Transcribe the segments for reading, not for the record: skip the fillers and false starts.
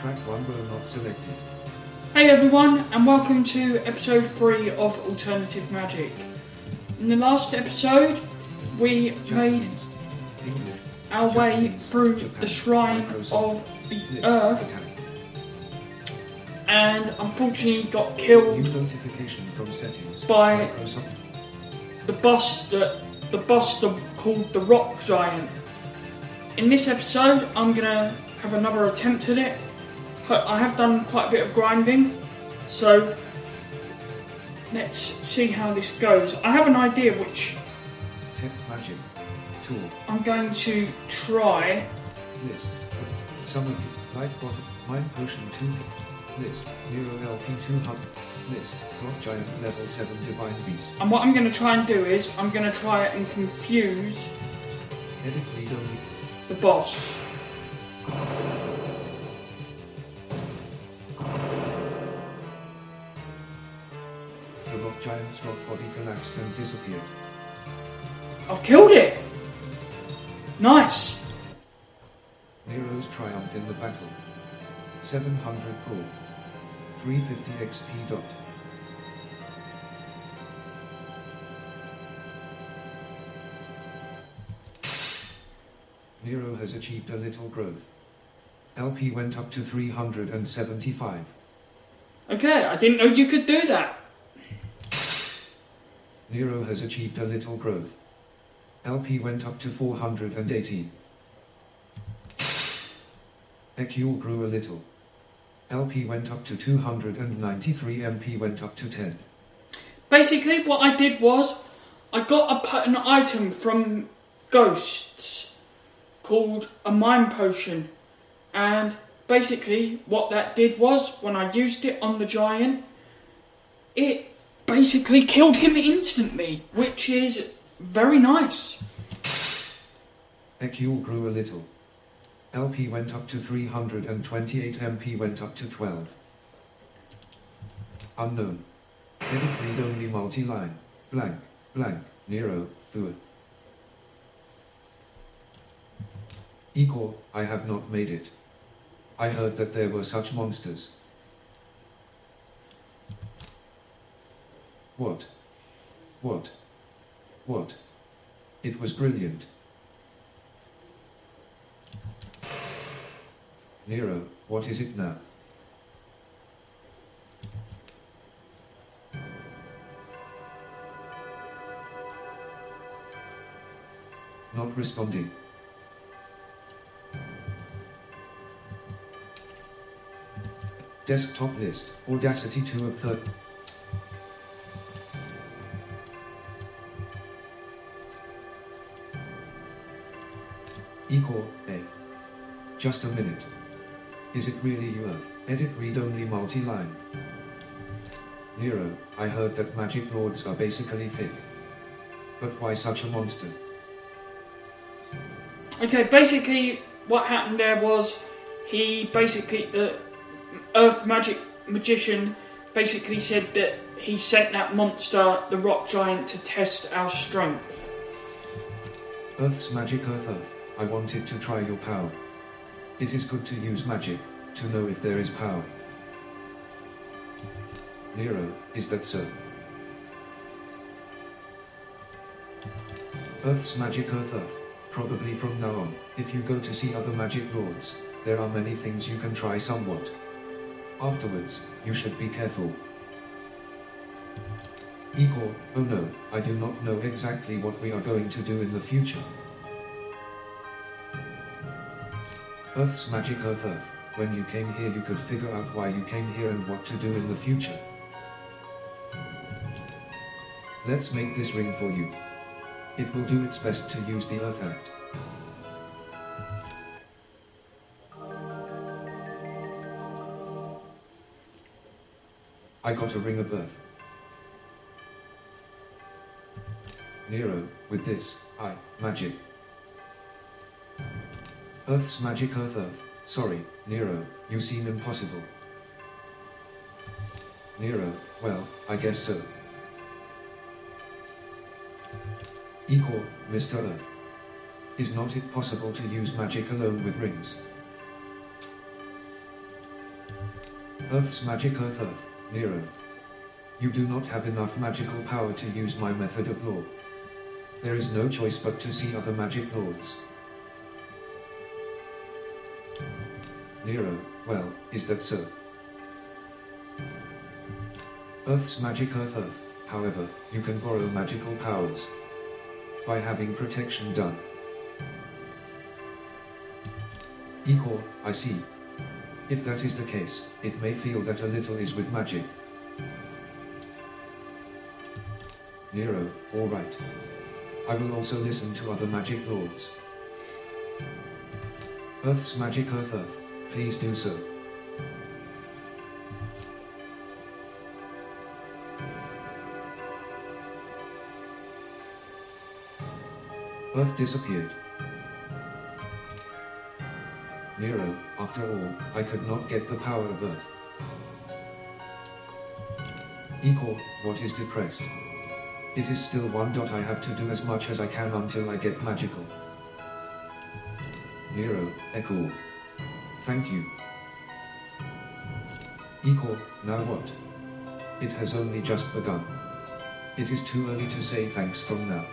Track 1 row not selected. Hey everyone, and welcome to episode 3 of Alternative Magic. In the last episode, we made our way through the Shrine of the Earth, and unfortunately got killed by the boss called the Rock Giant. In this episode, I'm gonna have another attempt at it. I have done quite a bit of grinding, so let's see how this goes. I have an idea which Tip magic tool I'm going to try. list. Summon light bottom mind potion 2 list. Nero LP 200 list. Rock giant level 7 divine beast. And what I'm going to try and do is I'm going to try and confuse Edit read only. the boss. The rock giant's rock body collapsed and disappeared. I've killed it! Nice! Nero's triumph in the battle. 700 gold. 350 XP dot. Nero has achieved a little growth. LP went up to 375. Okay, I didn't know you could do that. Nero has achieved a little growth. LP went up to 480. Ekul grew a little. LP went up to 293. MP went up to 10. Basically, what I did was I got an item from Ghosts called a Mind Potion, and basically what that did was when I used it on the giant, it basically killed him instantly, which is very nice. Ekul grew a little. LP went up to 328. MP went up to 12. Unknown. Edit read only multi-line. Blank, blank, Nero, Ua. Equal, I have not made it. I heard that there were such monsters. What? What? What? It was brilliant. Nero, what is it now? Not responding. Desktop list, Audacity 2 of 30. Equal, A. Just a minute. Is it really you Earth? Edit read only multi-line. Nero, I heard that magic lords are basically fake. But why such a monster? Okay, basically what happened there was the Earth Magic Magician basically said that he sent that monster, the Rock Giant, to test our strength. Earth's magic Earth. I wanted to try your power. It is good to use magic, to know if there is power. Nero, is that so? Earth's magic Earth. Probably from now on, if you go to see other magic lords, there are many things you can try somewhat. Afterwards, you should be careful. Equal, oh no, I do not know exactly what we are going to do in the future. Earth's magic Earth. When you came here you could figure out why you came here and what to do in the future. Let's make this ring for you. It will do its best to use the Earth Act. I got a ring of Earth. Nero, with this, magic. Earth's magic Earth. Sorry, Nero, you seem impossible. Nero, well, I guess so. Equal, Mr. Earth. Is not it possible to use magic alone with rings? Earth's magic Earth. Nero. You do not have enough magical power to use my method of law. There is no choice but to see other magic lords. Nero. Well, is that so? Earth's magic Earth. However, you can borrow magical powers by having protection done. Equal, I see. If that is the case, it may feel that a little is with magic. Nero, all right. I will also listen to other magic lords. Earth's magic Earth. Please do so. Earth disappeared. Nero, after all, I could not get the power of Earth. Equal, what is depressed? It is still one. I have to do as much as I can until I get magical. Nero, equal. Thank you. Equal, now what? It has only just begun. It is too early to say thanks from now.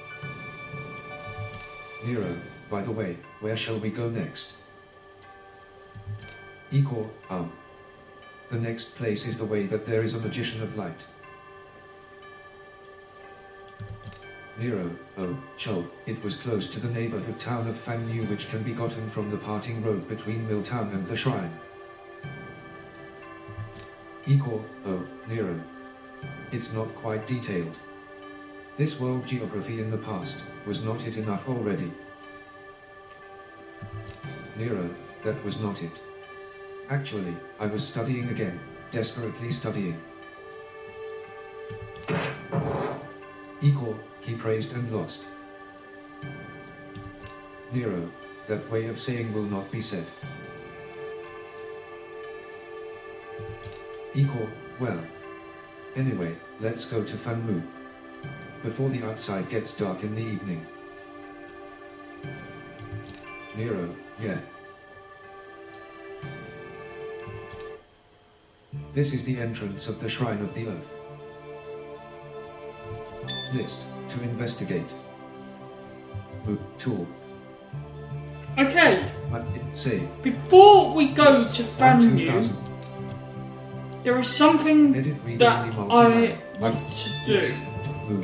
Nero, by the way, where shall we go next? Equal, the next place is the way that there is a magician of light. Nero, oh, Cho, it was close to the neighborhood town of Fangyu, which can be gotten from the parting road between Milltown and the shrine. Equal, oh, Nero. It's not quite detailed. This world geography in the past, was not it enough already? Nero, that was not it. Actually, I was studying again, desperately studying. Equal, he praised and lost. Nero, that way of saying will not be said. Equal, well. Anyway, let's go to Fanmu. Before the outside gets dark in the evening. Nero, yeah. This is the entrance of the Shrine of the Earth. List, to investigate. Move, tool. Okay. Save. Before we go to Fanmu, there is something that I want to do. Move.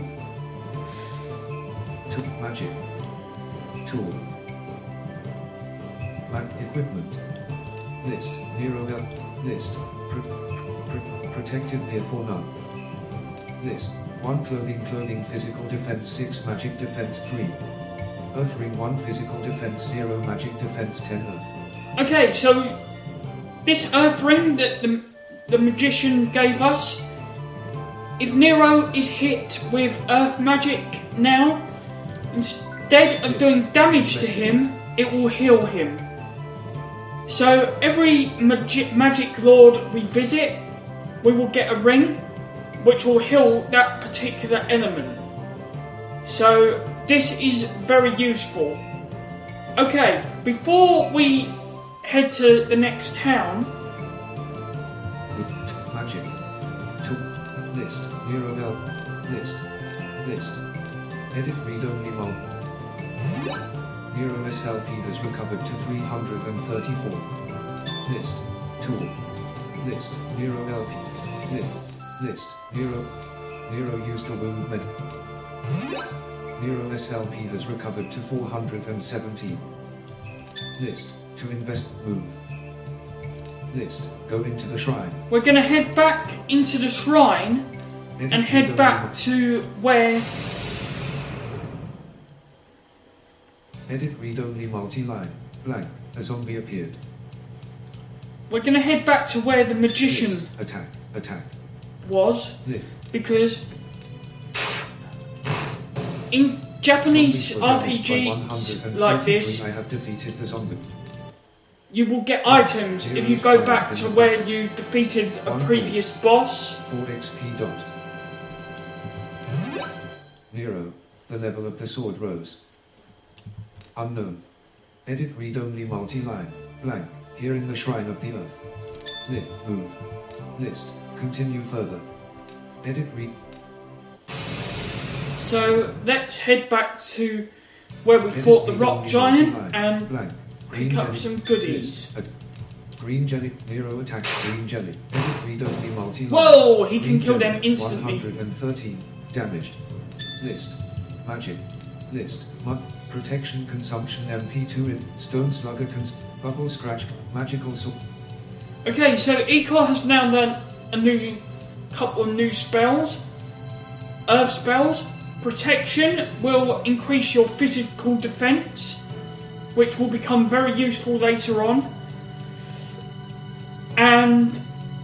Magic. Tool. Equipment. List. Nero. List. Protective gear for none. List. 1 clothing physical defense 6 magic defense 3. Earth ring 1 physical defense 0 magic defense 10 earth. Okay, so this earth ring that the magician gave us, if Nero is hit with earth magic now, instead of doing damage to him, it will heal him. So every magic lord we visit, we will get a ring which will heal that particular element. So this is very useful. Okay, before we head to the next town. Magic. List. Nero. List. Edit read-only mod. Nero SLP has recovered to 334. List. Tool. List. Nero LP. List. Nero used a wound med. Nero SLP has recovered to 417. List. To invest move. List. Go into the shrine. We're gonna head back into the shrine and head back to where... Edit read-only multi-line. Blank. A zombie appeared. We're gonna head back to where the magician... Attack. was, because in Japanese RPGs like this, I have defeated the zombie. you will get items if you go back to where you defeated a previous boss. 4 XP dot. Nero, the level of the sword rose. Unknown. Edit read-only multi-line. Blank. Here in the Shrine of the Earth. Move. List. Continue further. Edit read. So let's head back to where we fought the rock giant and pick up some goodies. Green jelly. Nero attacks green jelly. Edit read only multi-line. Whoa! He can kill them instantly. 113 damaged. List. Magic. List. Protection consumption MP2 in Stone Slugger Bubble Scratch Magical Sword. Okay, so Ikor has now done a couple of new spells. Earth spells. Protection will increase your physical defense, which will become very useful later on. And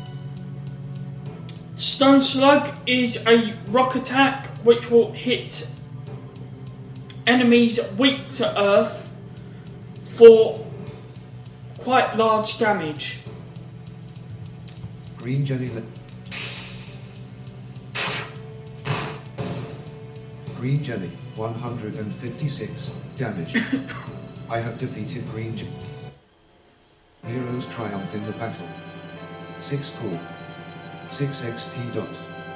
Stone Slug is a rock attack which will hit enemies weak to earth for quite large damage. Green jelly. Green jelly, 156 damage. I have defeated green jelly. Nero's triumph in the battle. 6 core. 6 XP dot.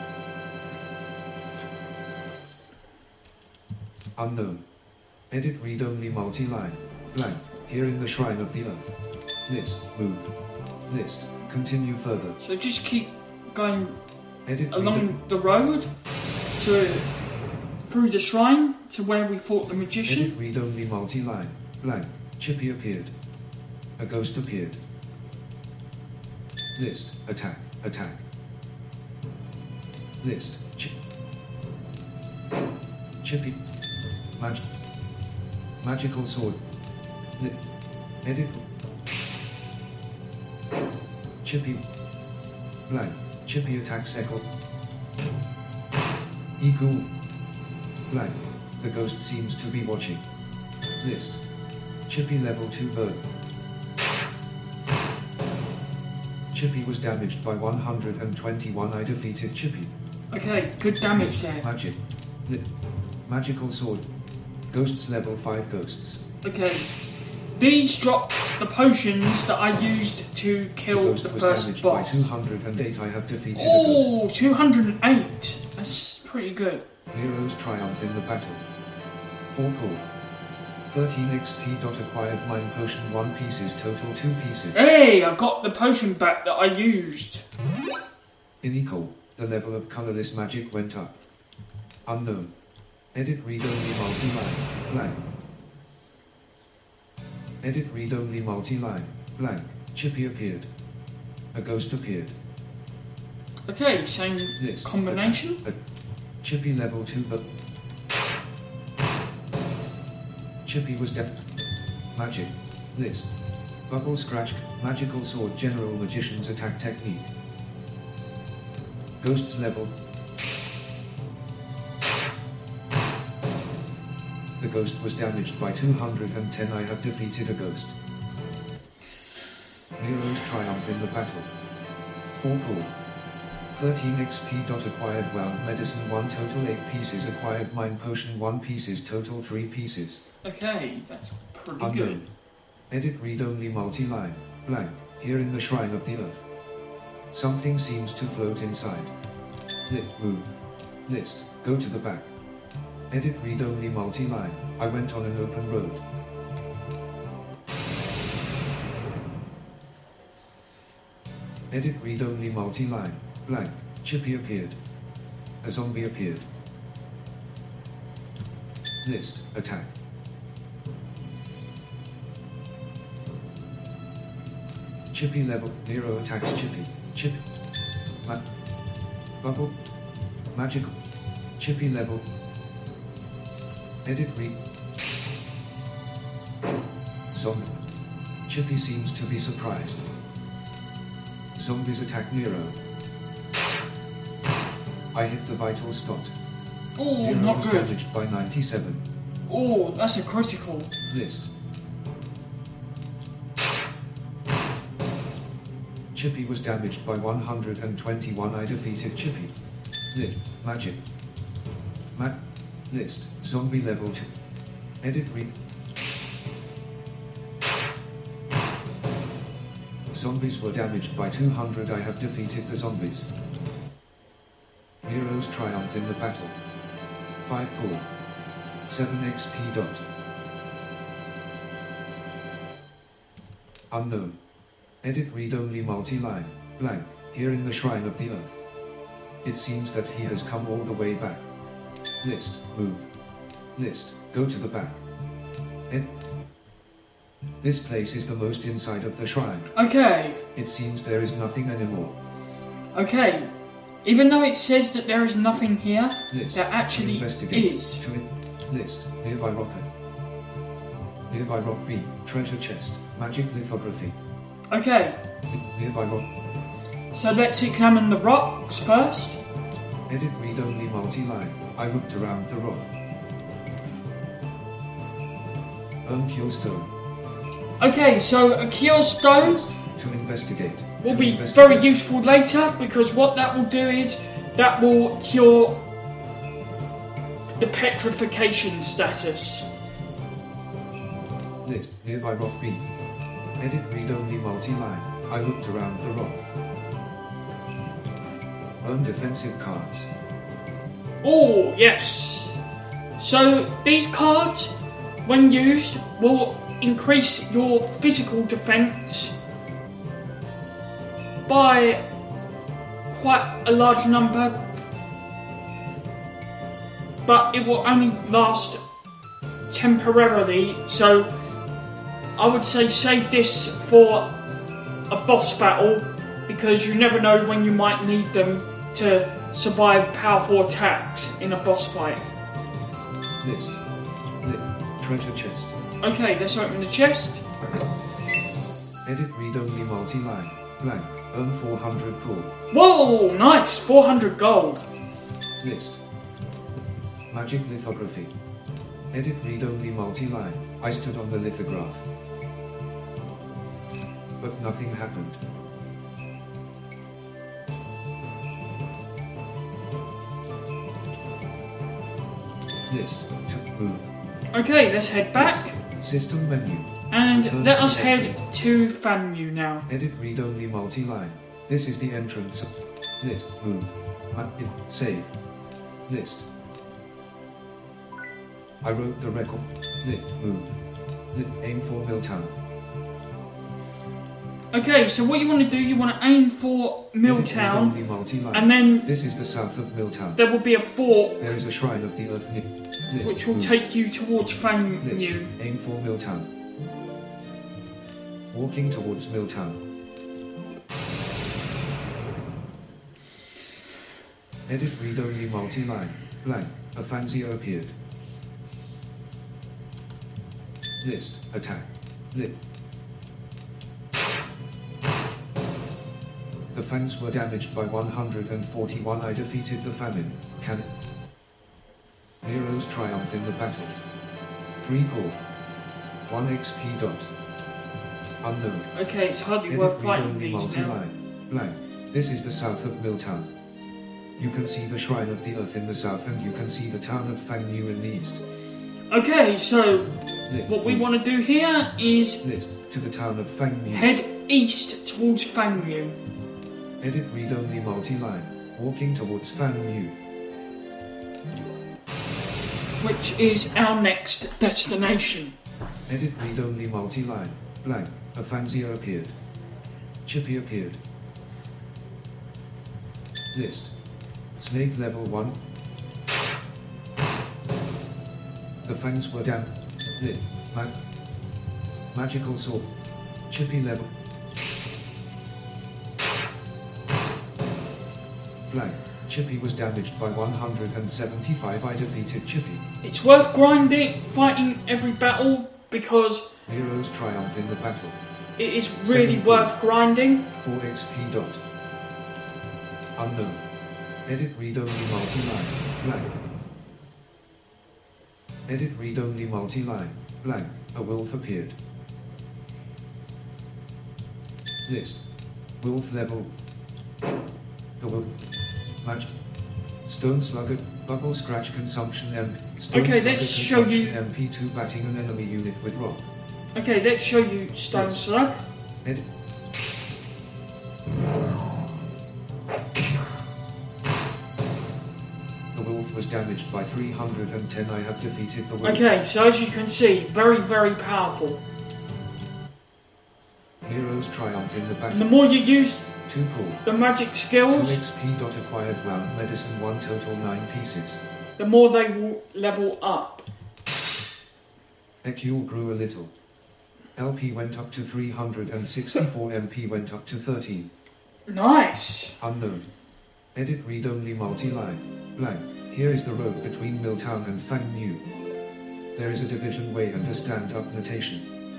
Unknown. Edit read only multi-line. Blank. Here in the Shrine of the Earth. List. Move. List. Continue further. So just keep going Edit along the road through the shrine to where we fought the magician. Edit read only multi-line. Blank. Chippy appeared. A ghost appeared. List. Attack. Attack. List. Chippy. Magical sword. Edit. Chippy. Blank. Chippy attack cycle. Equal. Blank. The ghost seems to be watching. List. Chippy level 2 bird. Chippy was damaged by 121. I defeated Chippy. Okay, good damage there. Magic. Magical sword. Ghosts level 5 ghosts. Okay. These drop the potions that I used to kill the first boss. By 208 I have defeated a ghost. 208! That's pretty good. Nero's triumph in the battle. 4 core. 13 XP dot acquired mine potion 1 pieces total 2 pieces. Hey, I got the potion back that I used. In Ecol, the level of colorless magic went up. Unknown. Edit read only multi-line. Blank. Edit read only multi-line. Blank. Chippy appeared. A ghost appeared. Okay, same List. combination. Chippy level 2 but Chippy was dead. Magic. List. Bubble Scratch. Magical sword. General magician's attack technique. Ghosts level. The ghost was damaged by 210. I have defeated a ghost. Nero's triumph in the battle. 4 core. 13 XP dot acquired wound medicine 1 total 8 pieces acquired mine potion 1 pieces total 3 pieces. Okay, that's pretty Unknown. good. Edit read only multi-line. Blank. Here in the Shrine of the Earth. Something seems to float inside. Move. List. Go to the back. Edit read only multi-line. I went on an open road. Edit read only multi-line. Blank. Chippy appeared. A zombie appeared. List. Attack. Chippy level. Nero attacks Chippy. Chippy. Bubble. Magical. Chippy level. Edit read. Zombie. Chippy seems to be surprised. Zombies attack Nero. I hit the vital spot. Oh, Nero not was good. damaged by 97. Oh, that's a critical. List. Chippy was damaged by 121. I defeated Chippy. Magic. List. Zombie level 2. Edit read. Zombies were damaged by 200. I have defeated the zombies. Heroes triumph in the battle. 5 core. 7 XP dot. Unknown. Edit read-only multi-line. Blank. Here in the Shrine of the Earth. It seems that he has come all the way back. List. Move. List. Go to the back. This place is the most inside of the shrine. Okay. It seems there is nothing anymore. Okay. Even though it says that there is nothing here, List. there actually is. List. Nearby rock A. Nearby rock B. Treasure chest. Magic lithography. Okay. Nearby rock. So let's examine the rocks first. Edit read-only multi-line. I looked around the rock. Cure stone. Okay, so a cure stone to investigate will be very useful later, because what that will do is that will cure the petrification status. List. Nearby rock B. Edit read-only multi-line. I looked around the rock. Earn defensive cards. Oh, yes. So these cards, when used, will increase your physical defense by quite a large number, but it will only last temporarily, so I would say save this for a boss battle, because you never know when you might need them to survive powerful attacks in a boss fight. List. Treasure chest. Okay, let's open the chest. Edit read-only multi-line. Blank. Earn 400 gold. Whoa, nice! 400 gold. List. Magic lithography. Edit read-only multi-line. I stood on the lithograph. But nothing happened. List. To move. Okay, let's head back. System menu. And let us head to Fanmu now. Edit read-only multi-line. This is the entrance. List. Move. Save. List. I wrote the record. Move. Aim for Milltown. Okay, so what you want to do, you want to aim for Milltown, and then this is the south of Milltown. There will be a fort. There is a shrine of the earth, which will take you towards Fanmu. Aim for Milltown. Walking towards Milltown. Edit read-only multi-line. Blank. A Fanzio appeared. List. Attack. The Fangs were damaged by 141. I defeated the famine. Heroes triumph in the battle. 3 core. 1 XP dot. Unknown. Okay, it's hardly worth fighting these now. Blank. This is the south of Milltown. You can see the Shrine of the Earth in the south, and you can see the town of Fanmu in the east. Okay, so what we want to do here is to the town of Fanmu. Head east towards Fanmu. Edit read-only multi-line. Walking towards Fanmu. Which is our next destination. Edit read-only multi-line. Blank. A Fanzio appeared. Chippy appeared. List. Snake level 1. The Fangs were down. Magical sword. Chippy level. Blank. Chippy was damaged by 175. I defeated Chippy. It's worth grinding, fighting every battle, because heroes triumph in the battle. It is really worth grinding. 4 XP dot. Unknown. Edit read-only multi-line. Blank. Edit read-only multi-line. Blank. A wolf appeared. List. Wolf level. The wolf. Match. Stone Slugger. Bubble Scratch Consumption MP. Okay, let's show you MP2 batting an enemy unit with rock. Okay, let's show you Stone Slug. Edit. was damaged by 310. I have defeated the wolf. Okay, so as you can see, very, very powerful. Nero's triumph in the battle. And the more you use 2 pull. the magic skills, 2 XP. Acquired wound medicine 1 total 9 pieces. the more they will level up. EQ grew a little. LP went up to 364. MP went up to 13. Nice. Unknown. Edit read-only multi-line. Blank. Here is the road between Milltown and Fang New. There is a division way and a stand-up notation.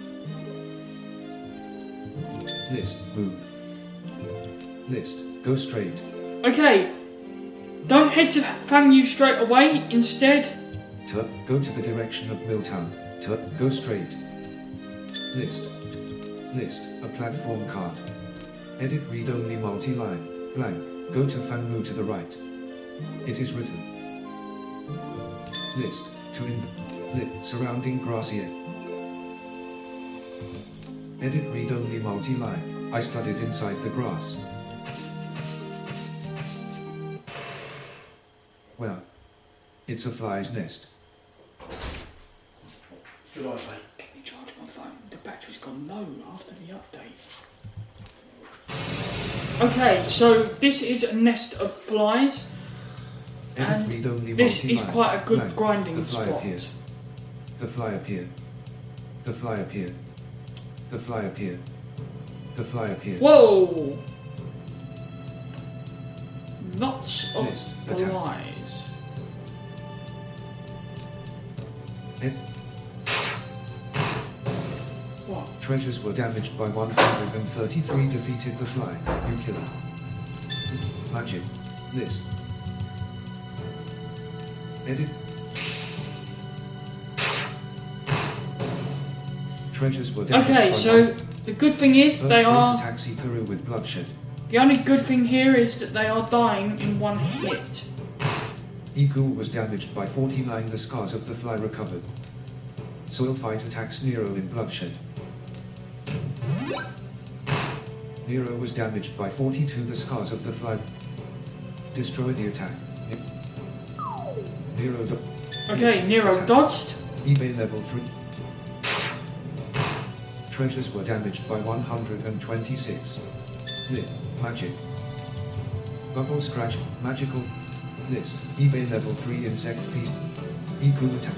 List. Move. List. Go straight. Okay, don't head to Fangyu straight away. Instead, Go to the direction of Milltown. Go straight. List. List. A platform card. Edit read-only multi-line. Blank. Go to Fangmu to the right. It is written. List. Surrounding Gracier. Edit read-only multi-line. I studied inside the grass. Well, it's a fly's nest. Good idea. Let me charge my phone. The battery's gone low after the update. Okay, so this is a nest of flies, and this is quite a good grinding spot. The fly appeared. The fly appeared. The fly appeared. The fly appeared. Whoa! Lots of flies. What? Treasures were damaged by 133. Defeated the fly. You killer. Magic. List. Edit. Treasures were damaged. Okay, so the good thing is they are. Taxi Peru with bloodshed. The only good thing here is that they are dying in one hit. Eagle was damaged by 49. The scars of the fly recovered. Soil fight attacks Nero in bloodshed. Nero was damaged by 42. The scars of the fly destroy the attack. Nero dodged. eBay level 3. Treasures were damaged by 126. Lit. Magic. Bubble scratch. Magical. List. eBay level 3 insect feast. Equal attack.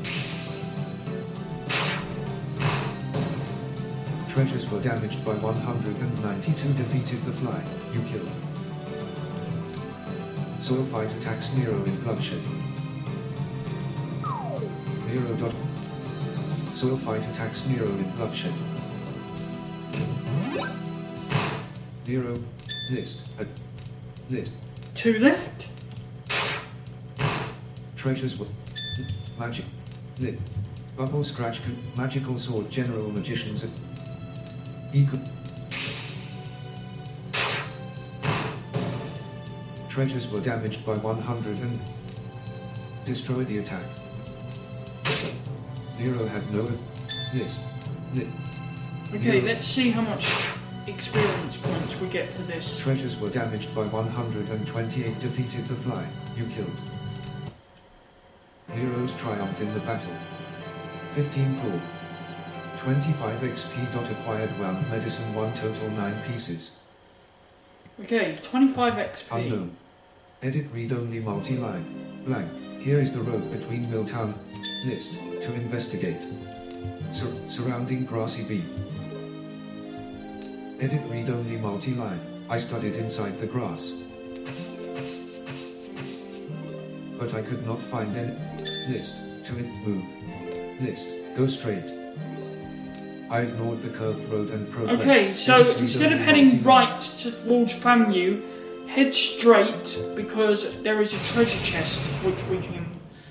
Treasures were damaged by 192. Defeated the fly. You killed. Soil fight attacks Nero in bloodshed. Nero dot. Soil fight attacks Nero in bloodshed. Nero. List. List. 2 left. Treasures were. Magic. Lit. Bubble scratch. Magical sword. General magicians at. Equal. Treasures were damaged by 100 and destroy the attack. Nero had no list. Lit. Okay, let's see how much experience points we get for this. Treasures were damaged by 128. Defeated the fly. You killed. Nero's triumph in the battle. 15 pull. 25 XP. Acquired wound medicine 1 total 9 pieces. Okay, 25 XP. Unknown. Edit read-only multi-line. Blank. Here is the road between Milltown. List. To investigate. Surrounding grassy B. Edit read-only multi-line. I studied inside the grass. But I could not find any. List. To move. List. Go straight. I ignored the curved road and progressed. Okay, so instead of heading right towards Fangyu, head straight because there is a treasure chest which we can.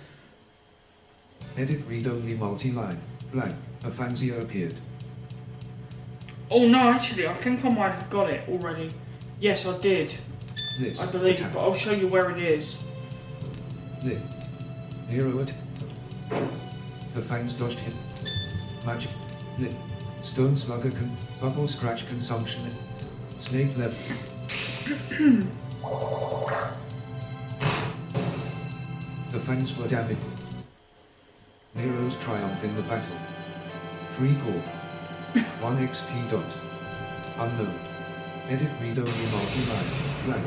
Edit read-only multi-line. Blank. A Fanzio appeared. Oh no, actually, I think I might have got it already. Yes, I did. List. I believe, Attack. but I'll show you where it is. Lit. Nero at. The fangs dodged him. Magic. Lit. Stone slugger bubble scratch consumption. Snake level. 30 The Fangs were damaged. Nero's triumph in the battle. 3 core. 1 XP dot. Unknown. Edit read-only multi-line. Blank.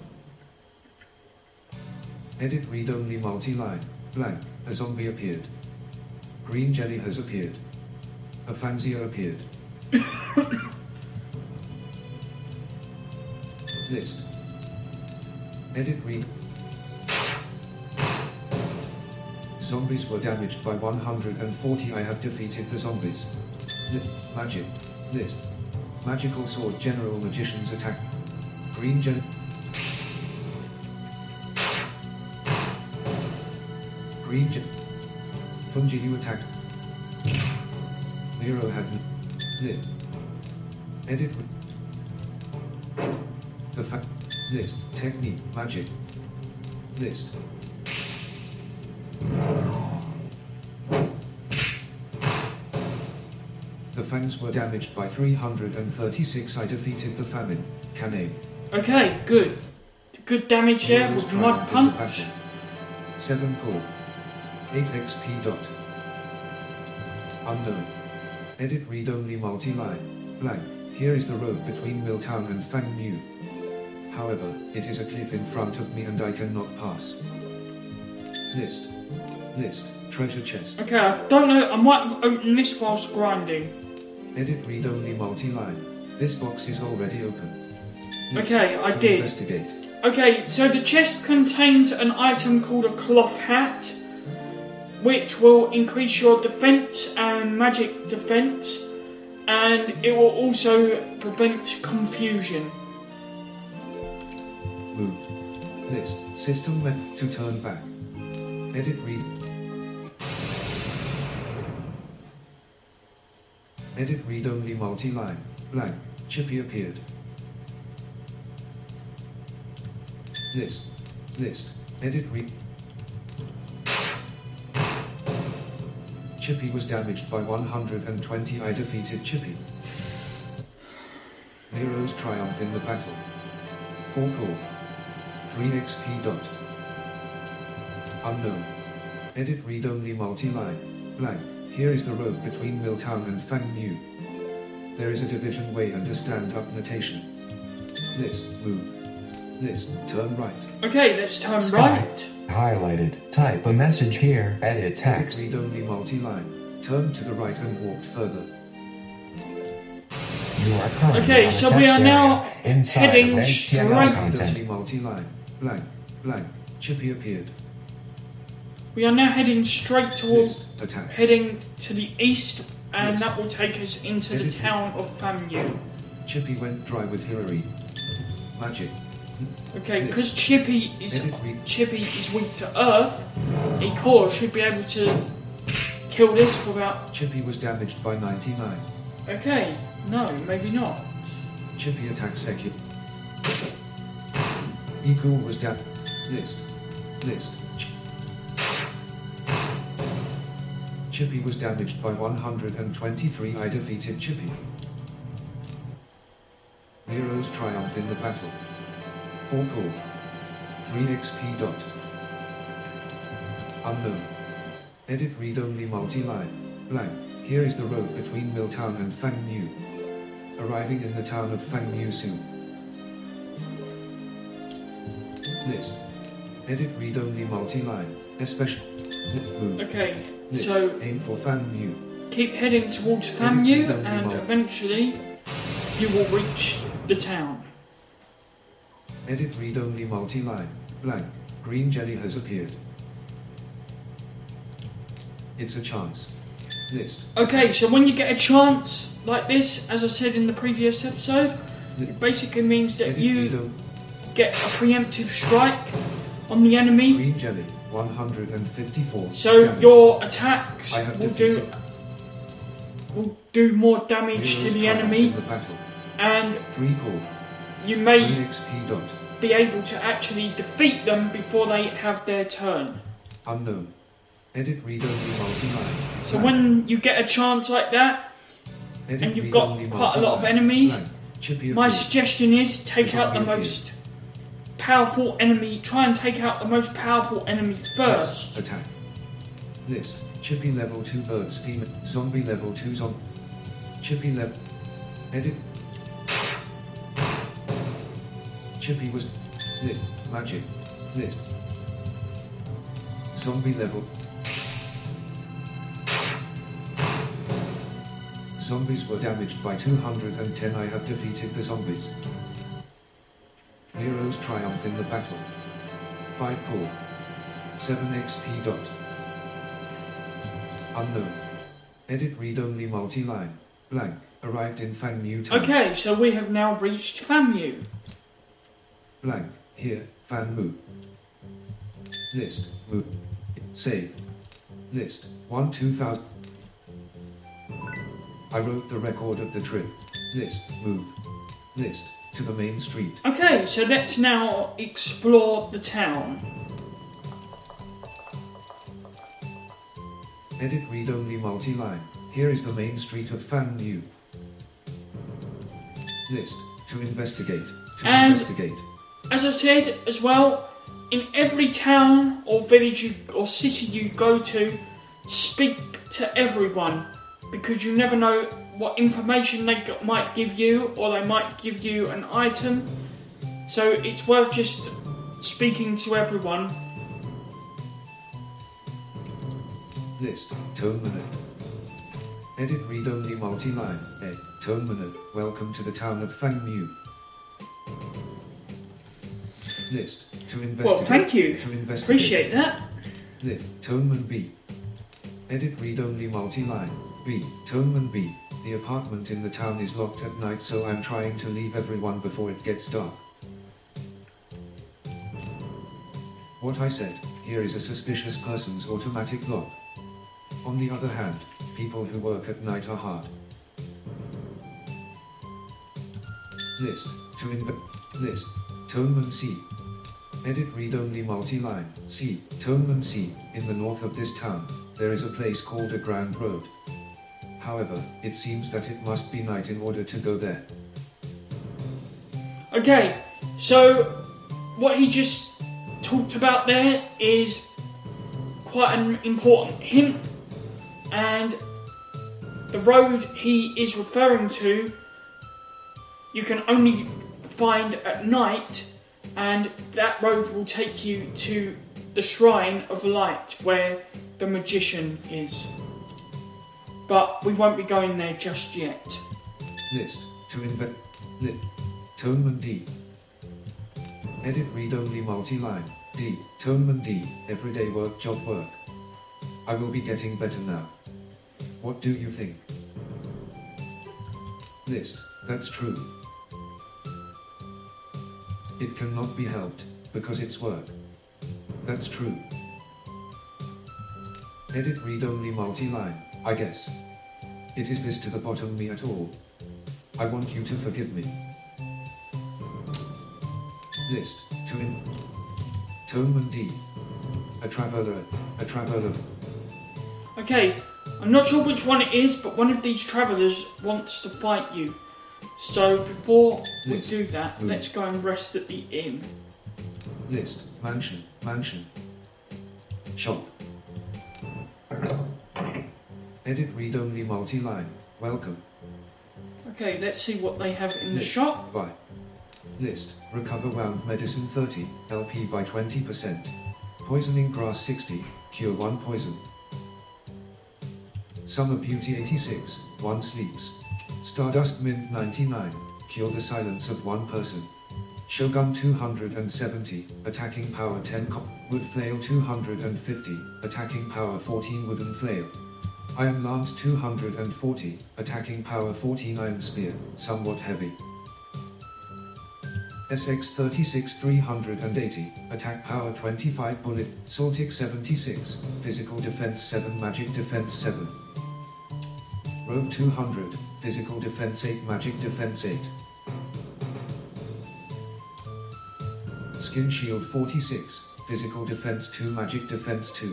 Edit read-only multi-line. Blank. A zombie appeared. Green jelly has appeared. A Fanzia appeared. List. Edit read. Zombies were damaged by 140. I have defeated the zombies. Magic. List. Magical sword general magicians attack. Green jelly. Green jelly. Fungi you attacked. Nero had lit. Edit. The fact. List. Technique. Magic. List. The Fangs were damaged by 336. I defeated the famine. Canade. Okay, good. Good damage there with Mud Punch. 7 core. 8 XP dot. Unknown. Edit read-only multi-line. Blank. Here is the road between Milltown and Fang Mu. However, it is a cliff in front of me and I cannot pass. List. List. Treasure chest. Okay, I don't know. I might have opened this whilst grinding. Edit read-only multi-line. This box is already open. List. Okay, I did. Investigate. Okay, so the chest contains an item called a cloth hat, which will increase your defense and magic defense, and it will also prevent confusion. Move. List. System method to turn back. Edit read. Edit read-only multi-line. Blank. Chippy appeared. List. List. Edit read. Chippy was damaged by 120. I defeated Chippy. Nero's triumph in the battle. 4 core. 3 XP dot. Unknown. Edit read-only multi-line. Blank. Here is the road between Milltown and Fang Mu. There is a division way and a stand-up notation. List. Move. List. Turn right. Okay, let's turn Sky. right. Highlighted. Type a message here. Edit text. Edit read-only multi-line. Turn to the right and walk further. You are currently Okay, on a so text we are now area inside heading of HTML straight- content. Read-only multi-line. Blank. Blank. Chippy appeared. We are now heading straight towards, List. Attack. heading to the east, and Yes. that will take us into the Edit. town of Famu. Chippy went dry with Hirari. Magic. Okay, Yes. because Chippy is Edit read. weak to earth, a core should be able to kill this without. Chippy was damaged by 99. Okay, no, maybe not. Chippy attack secu. Eagle was damaged. List. List. Chippy was damaged by 123. I defeated Chippy. Nero's triumph in the battle. 4 core. 3 XP dot. Unknown. Edit read-only multi-line. Blank. Here is the road between Milltown and Fang Mu. Arriving in the town of Fang Mu soon. List. Edit read-only multi-line. Especially. Move. Okay, List. so Aim for Fang Mu. keep heading towards Famu, and eventually you will reach the town. Edit read-only multi-line. Blank. Green jelly has appeared. It's a chance. List. Okay, so when you get a chance like this, as I said in the previous episode, it basically means that Edit you read-only. get a preemptive strike on the enemy, Green jelly. 154. so damage. your attacks I have will defeated do more damage to Nero's the triumph enemy, in the battle. and 3 core. you 3 may XP dot. be able to actually defeat them before they have their turn. Unknown. Edit read-only multi-line. So Blank. when you get a chance like that, Edit and you've got read-only quite a lot of multi-line. enemies, Blank. Chippy my appeared. suggestion is take out the Zombie most powerful enemy. Try and take out the most powerful enemy first. Attack. List. Chippy level 2 birds female. Zombie level 2 zombie. Chippy level. Edit. Chippy was. Lit. Magic. List. Zombie level. Zombies were damaged by 210. I have defeated the zombies. Nero's triumph in the battle. 5 core. 7 XP dot. Unknown. Edit read-only multi-line. Blank. Arrived in Fan Mu Town. Okay, so we have now reached FAMU. Blank. Here. Fan Mu. List. Mu. Save. List. 1 2000. I wrote the record of the trip. List. Move. List. To the main street. Okay, so let's now explore the town. Edit read-only multi-line. Here is the main street of Fan Mu. List. To investigate. Investigate. As I said as well, in every town or village or city you go to, speak to everyone, because you never know what information they might give you, or they might give you an item. So it's worth just speaking to everyone. List. Tone minute. Edit read-only multi-line. Tone minute. Welcome to the town of Fan Mu. List. To investigate. Well, thank you. To investigate. Appreciate that. List. Toneman B. Edit read-only multi-line. B. Toneman B. The apartment in the town is locked at night, so I'm trying to leave everyone before it gets dark. What I said, here is a suspicious person's automatic lock. On the other hand, people who work at night are hard. List. List. Toneman C. Edit read-only multi-line. C. Toneman C. In the north of this town, there is a place called a Grand Road. However, it seems that it must be night in order to go there. Okay, so what he just talked about there is quite an important hint, and the road he is referring to you can only find at night, and that road will take you to the Shrine of Light where the magician is. But we won't be going there just yet. List. To invent. Lit. Toneman D. Edit read-only multi-line. D. Toneman D. Everyday work, job work. I will be getting better now. What do you think? List. That's true. It cannot be helped, because it's work. That's true. Edit read-only multi-line. I guess. It is this to the bottom me at all. I want you to forgive me. List. Toneman D. A traveller. Okay, I'm not sure which one it is, but one of these travellers wants to fight you. So before we do that, let's go and rest at the inn. List. Mansion. Shop. Edit read-only multi-line. Welcome. Okay, let's see what they have in the shop. Buy. List. Recover wound medicine 30, LP by 20%. Poisoning grass 60, cure 1 poison. Summer beauty 86, 1 sleeps. Stardust mint 99, cure the silence of 1 person. Shogun 270, attacking power 10 wood flail 250, attacking power 14 wooden flail. Iron lance 240, attacking power 49 spear, somewhat heavy. SX 36 380, attack power 25 bullet, Saltic 76, physical defense 7 magic defense 7. Rogue 200, physical defense 8 magic defense 8. Skin shield 46, physical defense 2 magic defense 2.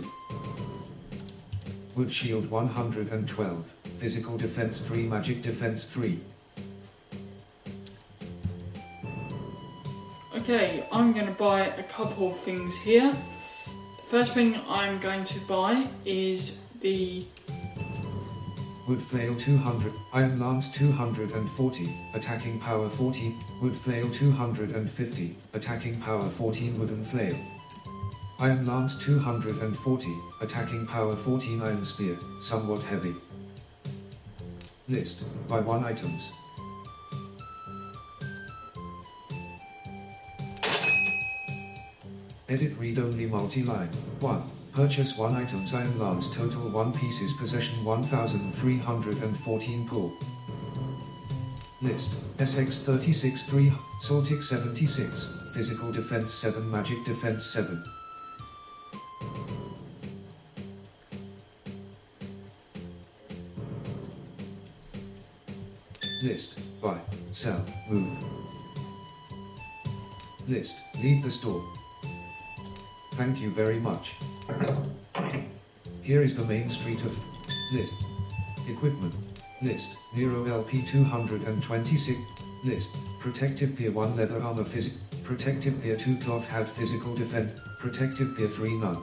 Wood shield 112, physical defense 3 magic defense 3. Okay, I'm going to buy a couple of things here. The first thing I'm going to buy is the Wood Flail 200, Iron Lance 240, attacking power 14, Wood Flail 250, attacking power 14 Wooden Flail. Iron Lance 240, attacking power 14 Iron Spear, somewhat heavy. List, buy 1 items. Edit read-only multi-line. 1. Purchase 1 items Iron Lance total 1 pieces possession 1314 pull. List, SX36 3, Saltic 76, Physical Defense 7 Magic Defense 7. List, buy, sell, move. List, leave the store. Thank you very much. Here is the main street of list. Equipment. List. Nero LP 226. List. Protective Gear 1 Leather Armor Physic. Protective Gear 2 Cloth Hat Physical Defense. Protective Gear 3 None.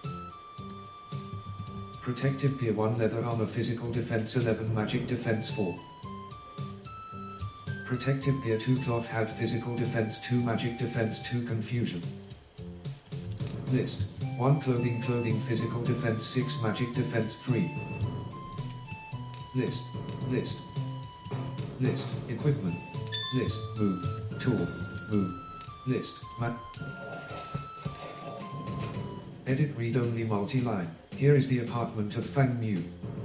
Protective Gear 1 Leather Armor Physical Defense 11 Magic Defense 4. Protective Gear 2 Cloth Hat Physical Defense 2 Magic Defense 2 Confusion. List. 1 Clothing Physical Defense 6 Magic Defense 3. List. Equipment. List. Move. Tool. Move. List. Edit read-only multi-line. Here is the apartment of Fang Mu.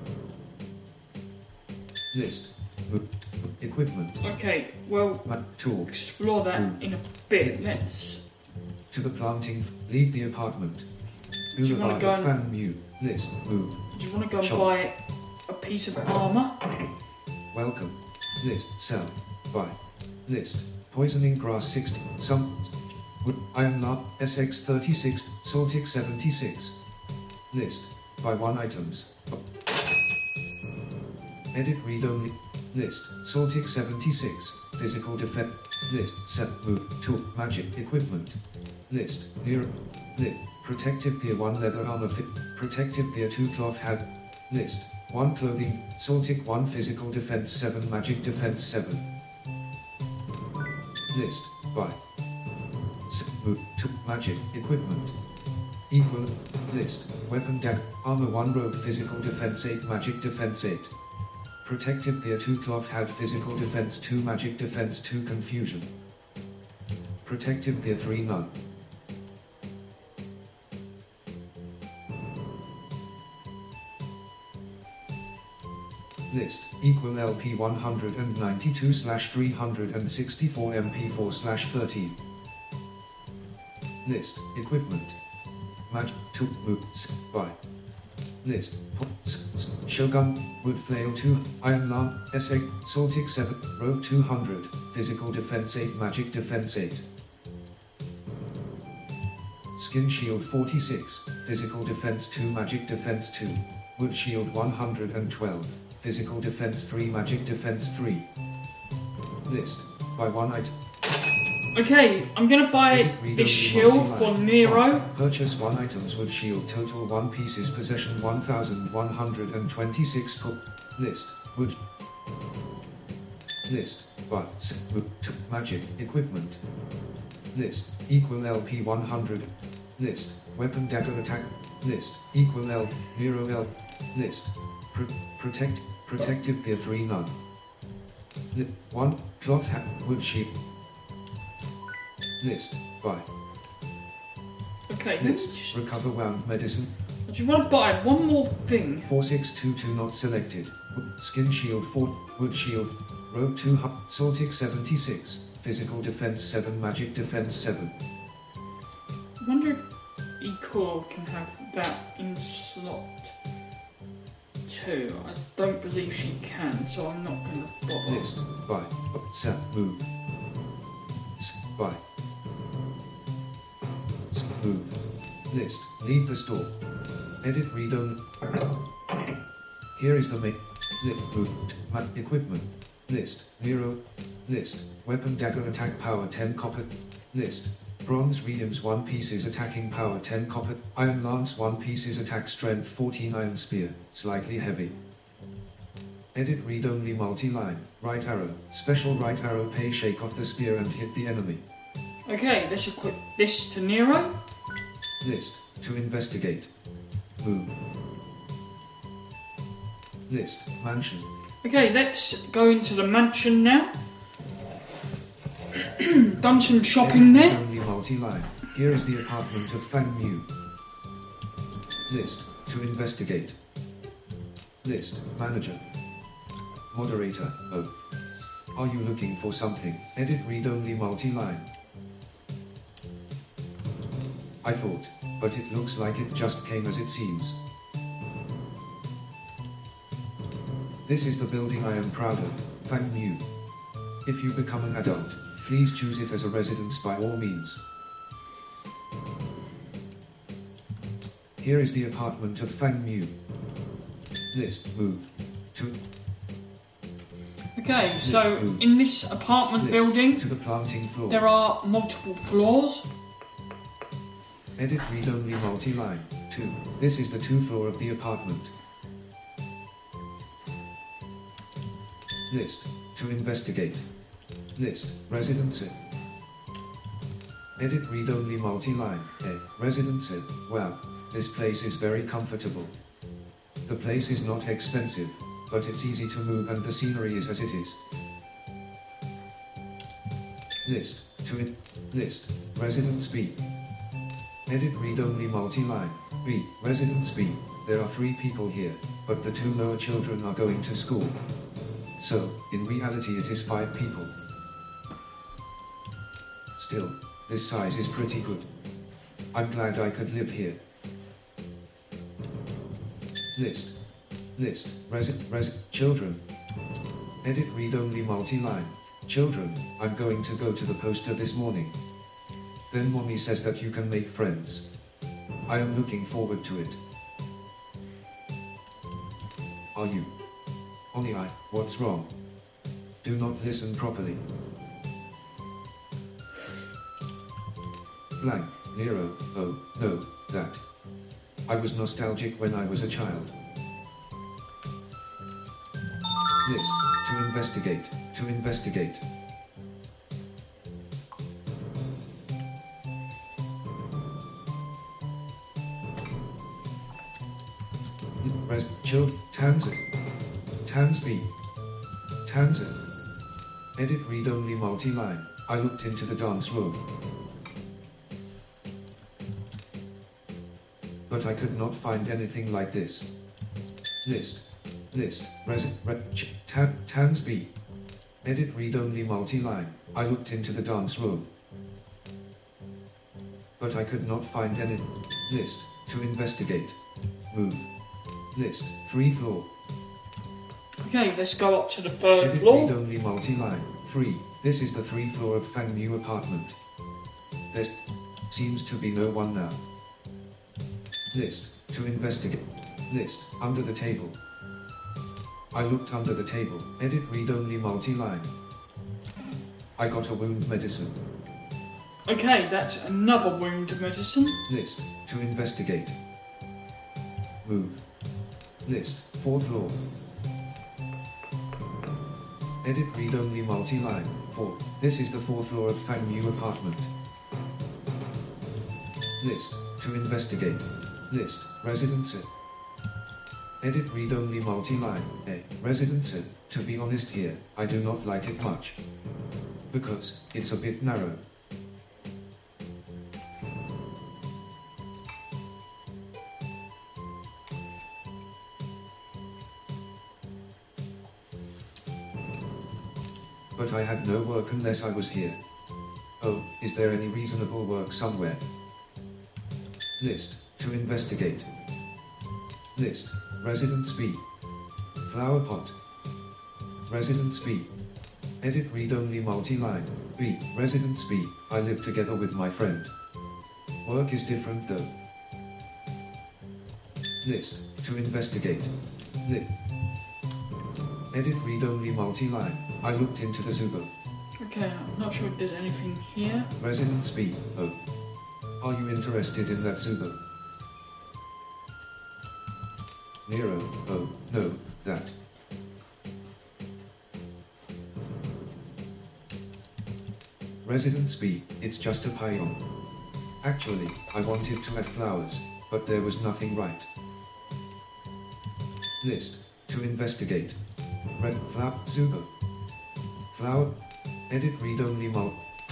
List. Move. Equipment. Okay, well, tool. Explore that in a bit. Let's... To the planting, leave the apartment. Do you want to go and... Fan Mu. List. Move. Do you want to go and buy a piece of armour? Welcome. List. Sell. Buy. List. Poisoning grass 60. Some. Iron Lance SX36. Saltic 76. List. Buy 1 items. Edit read only. List. Saltic 76. Physical defense. List. Set. Move. Tool. Magic. Equipment. List. Near. Lit. Protective Gear 1 Leather Armor Fit. Protective Gear 2 Cloth Hat. List. 1 Clothing. Saltic 1 Physical Defense 7 Magic Defense 7. List. Buy. Set. Move. Tool. Magic. Equipment. Equal. List. Weapon Deck. Armor 1 Rogue Physical Defense 8 Magic Defense 8. Protective Gear 2 Cloth Hat Physical Defense 2 Magic Defense 2 Confusion. Protective Gear 3 None. List. Equal LP 192/364 MP4/13. List. Equipment. Match. Tool. Move. Buy. List. Shogun, Wood Flail 2, Iron Lance, SX, Saltic 7, Rogue 200, Physical Defense 8 Magic Defense 8. Skin Shield 46, Physical Defense 2 Magic Defense 2. Wood Shield 112, Physical Defense 3 Magic Defense 3. List. Buy 1 item. Okay, I'm gonna buy this shield for Nero. Purchase 1 items with shield total 1 pieces possession 1126 pull. List. Wood. List. Buy. Magic. Equipment. List. Equal LP 100. List. Weapon dagger attack. List. Equal L. Nero L. List. Protective Gear 3 None. 1. Cloth hat. Wood sheep. List. Buy. Okay. List. Recover wound medicine. I just want to buy one more thing. 4622 not selected. Skin shield 4. Wood shield. Rogue 2. Saltic 76. Physical defense 7. Magic defense 7. I wonder if Ecor can have that in slot 2. I don't believe she can, so I'm not going to bother. List. Buy. Sell. Move. Buy. Move. List. Leave the store. Edit read only. Here is the main. Move. Equipment. List. Nero. List. Weapon dagger attack power 10 copper. List. Bronze Reams 1 pieces attacking power 10 copper. Iron Lance 1 pieces attack strength 14. Iron Spear, slightly heavy. Edit read-only multi-line. Right arrow. Special right arrow pay shake off the spear and hit the enemy. Okay, let's equip this to Nero. List. To investigate. Move. List. Mansion. Okay, let's go into the mansion now. Done some shopping there. Only multi-line. Here is the apartment of Fang Mu. List. To investigate. List. Manager. Moderator. Oh. Are you looking for something? Edit read-only multi-line. I thought, but it looks like it just came as it seems. This is the building I am proud of, Fang Mu. If you become an adult, please choose it as a residence by all means. Here is the apartment of Fang Mu. List. Move. To. Okay, so in this apartment List. building, To the planting floor. there are multiple floors. Edit read-only multi-line. 2. This is the 2th floor of the apartment. List. To investigate. List. Residence. Edit read-only multi-line. A. Residence. Wow, this place is very comfortable. The place is not expensive, but it's easy to move and the scenery is as it is. List. To list. Residence B. Edit read-only multi-line. B. Residence B. There are 3 people here, but the 2 lower children are going to school. So, in reality it is 5 people. Still, this size is pretty good. I'm glad I could live here. List. List. Children. Edit read-only multi-line. Children, I'm going to go to the poster this morning. Then mommy says that you can make friends. I am looking forward to it. Are you? Oni-I, what's wrong? Do not listen properly. Blank, Nero, oh, no, that. I was nostalgic when I was a child. List. To investigate. To investigate. Tanzan. Tansby. Tanzan. Edit read-only multi-line. I looked into the dance room. But I could not find anything like this. List. List. Tansby. Edit read-only multi-line. I looked into the dance room. But I could not find any. List. To investigate. Move. List. 3 floor. Okay, let's go up to the 3rd Edit floor. read-only multi-line. 3. This is the 3rd floor of Fang Mu apartment. There seems to be no one now. List. To investigate. List. Under the table. I looked under the table. Edit read-only multi-line. I got a wound medicine. Okay, that's another wound medicine. List. To investigate. Move. List. 4th floor. Edit read-only multi-line. 4. This is the 4th floor of Fang Mu apartment. List. To investigate. List. Residence. Edit read-only multi-line. A. Residence. To be honest here, I do not like it much. Because, it's a bit narrow. But I had no work unless I was here. Oh, is there any reasonable work somewhere? List. To investigate. List. Residence B. Flower pot. Residence B. Edit read-only multi-line. B. Residence B. I live together with my friend. Work is different though. List. To investigate. Edit read-only multi-line. I looked into the Zubo. Okay, I'm not sure if there's anything here. Resident Speed. Oh. Are you interested in that Zubo? Nero. Oh, no, that. Resident Speed, it's just a pion. Actually, I wanted to add flowers, but there was nothing right. List. To investigate. Red flower. Zubo. Flower. Edit read-only mul.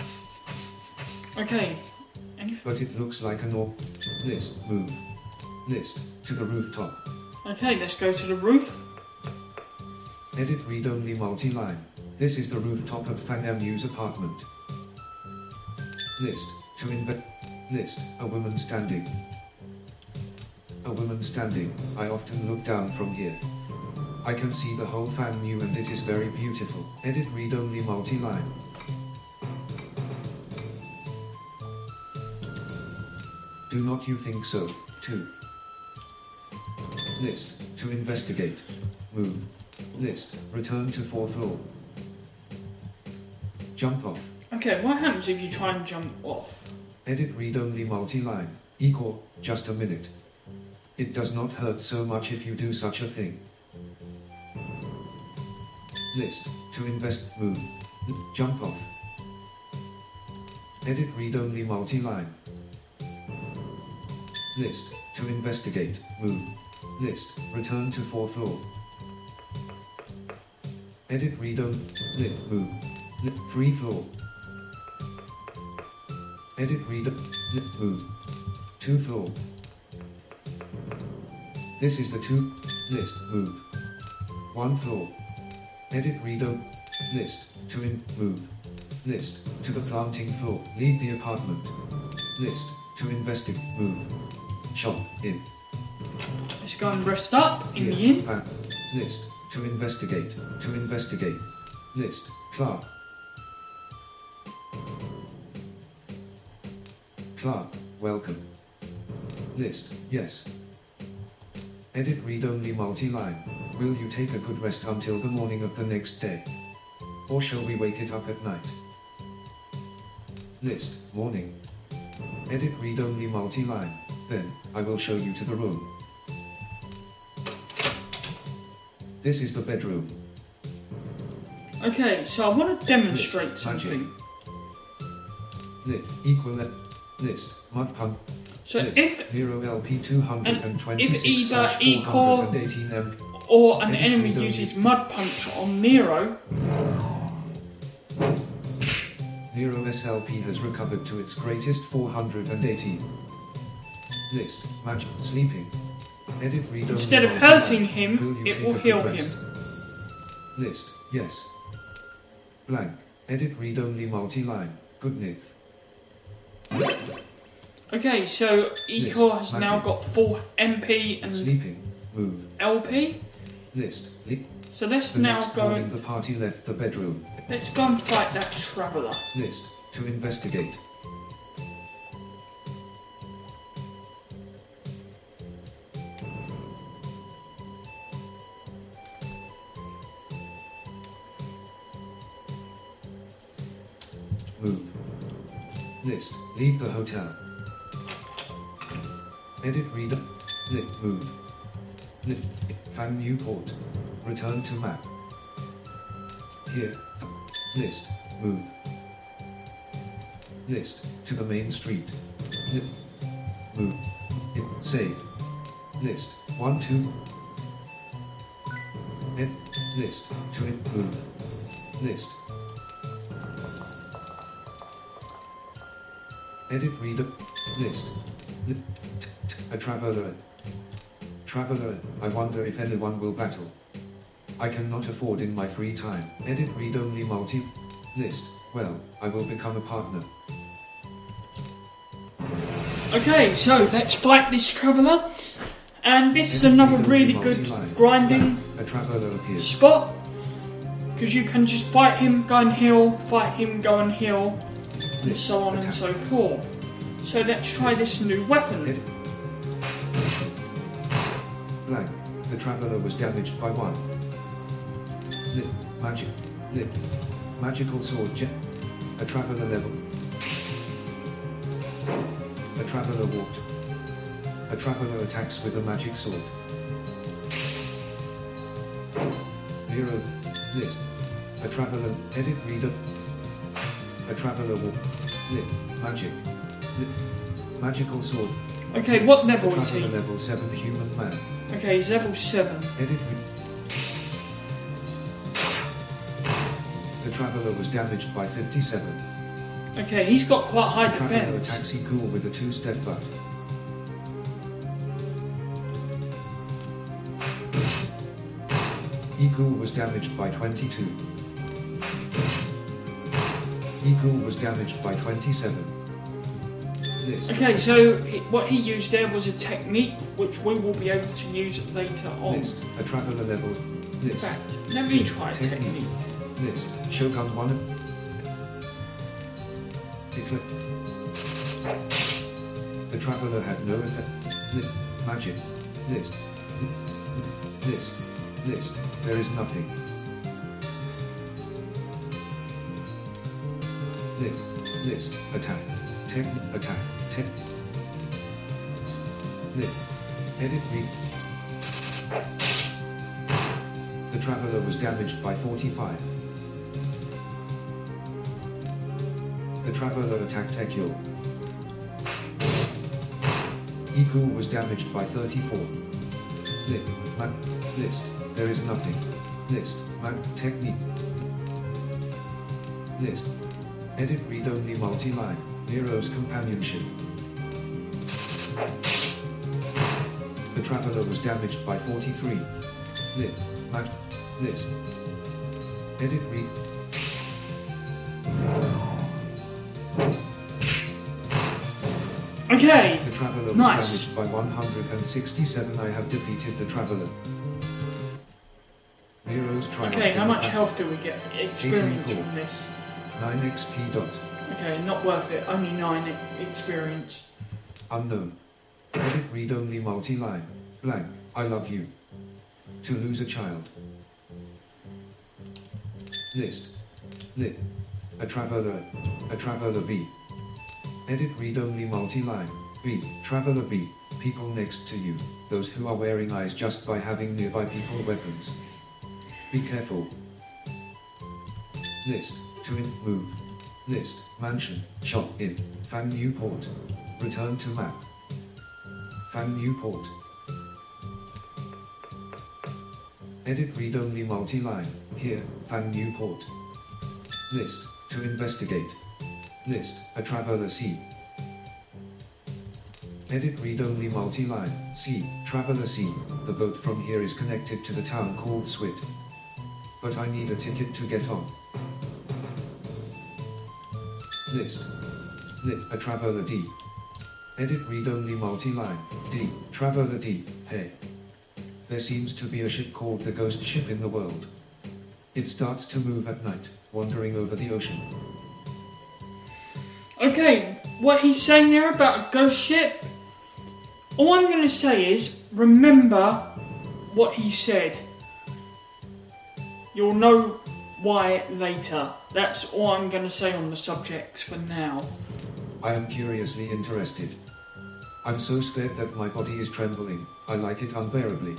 Okay. But it looks like a list. Move. List. To the rooftop. Okay, let's go to the roof. Edit read-only multi-line. This is the rooftop of Fanamu's apartment. List. To list. A woman standing. A woman standing. I often look down from here. I can see the whole Fanamu and it is very beautiful. Edit read-only multi-line. Do not you think so, too? List. To investigate. Move. List. Return to 4th floor. Jump off. Okay, what happens if you try and jump off? Edit read-only multi-line. Equal. Just a minute. It does not hurt so much if you do such a thing. List. To move. Jump off. Edit read-only multi-line. List. To investigate. Move. List. Return to 4th floor. Edit read-only. Move. 3rd floor. Edit move. 2nd floor. This is the list. Move. 1 floor. Edit list. To move. List. To the planting floor. Leave the apartment. List. To investigate. Move. Shop. In. Let's go and rest up in the inn. List. To investigate. To investigate. List. Clark. Clark. Welcome. List. Yes. Edit read-only multi-line. Will you take a good rest until the morning of the next day? Or shall we wake it up at night? List. Morning. Edit read-only multi-line. Then, I will show you to the room. This is the bedroom. Okay, so I want to demonstrate something. Equal list. Mud pump. So list. if Nero LP 226 if either Ecor or an enemy uses Mud Punch on Nero, Nero SLP has recovered to its greatest 418. List. Magic. Sleeping. Edit read instead of hurting him, it will heal him. List. Yes. Blank. Edit read-only multi-line. Good night. Okay, so Ecor has now got full MP and sleeping. Move. LP. List. So let's now go and the party left the bedroom. Let's go and fight that traveller. List. To investigate. Move. List. Leave the hotel. Edit reader. Move. Fan Newport. Return to map. Here. List. Move. List. To the main street. Move. Save. List. 1, 2. List. To move. List. Edit reader. List. A traveller. Traveller, I wonder if anyone will battle. I cannot afford in my free time. Edit read-only multi. List. Well, I will become a partner. Okay, so let's fight this traveller. And this is another really good grinding spot. Because you can just fight him, go and heal, fight him, go and heal, and so on and so forth. So let's try this new weapon. Blank. The traveller was damaged by 1. Magic. Magical sword a traveler level. A traveler walked. A traveler attacks with a magic sword. Nero, list. A traveler, edit reader. A traveler walk. Lit, magic. Lit, magical sword. Okay, what level a is he? Level 7 human man. Okay, he's level 7. Edit The traveler was damaged by 57. Okay, he's got quite high the traveler defense. attacks Igul with a 2-step butt. Igul was damaged by 22. Igul was damaged by 27. List. Okay, so what he used there was a technique which we will be able to use later on. List. A traveler level. In fact, let me try a technique. List. Shogun 1. Declare. The traveler had no effect. Magic. List. List. List. There is nothing. List. Attack. Attack. Edit read. The traveler was damaged by 45. The traveler attacked Ekul. Igul was damaged by 34. List. There is nothing. List. Technique. List. Edit read-only multi-line. Nero's companionship. The traveler was damaged by 43. List. Edit read. Okay. The traveler was damaged by 167. I have defeated the traveler. Nero's triumph. Okay, how much health do we get? Experience from this. 9 XP dot. Okay, not worth it. Only 9 experience. Unknown. Edit read-only multi-line. Blank. I love you. To lose a child. List. Lit. A traveler B. Edit read-only multi-line. B. Traveler B. People next to you. Those who are wearing eyes just by having nearby people weapons. Be careful. List. To move. List. Mansion. Shop in. Fan Newport. Return to map. Fan Newport. Edit read-only multi-line. Here. Fan Newport. List. To investigate. List. A traveler C. Edit read-only multi-line. C. Traveler C. The boat from here is connected to the town called Swit. But I need a ticket to get on. List. Lit. A traveler D. Edit read-only multi-line. D. Traveler D. Hey. There seems to be a ship called the Ghost Ship in the world. It starts to move at night, wandering over the ocean. Okay, what he's saying there about a ghost ship, all I'm going to say is, remember what he said. You'll know why later. That's all I'm going to say on the subjects for now. I am curiously interested. I'm so scared that my body is trembling. I like it unbearably.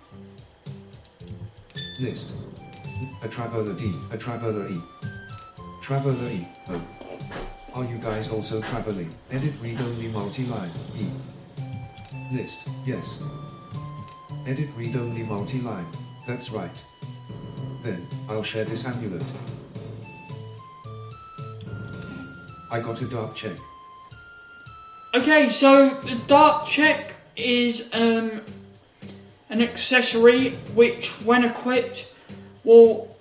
List. A traveler D. A traveler E. Traveler E. Oh. Are you guys also traveling? Edit read-only multi-line. E. List. Yes. Edit read-only multi-line. That's right. Then, I'll share this amulet. I got a dark check. Okay, so the dark check is an accessory which, when equipped, will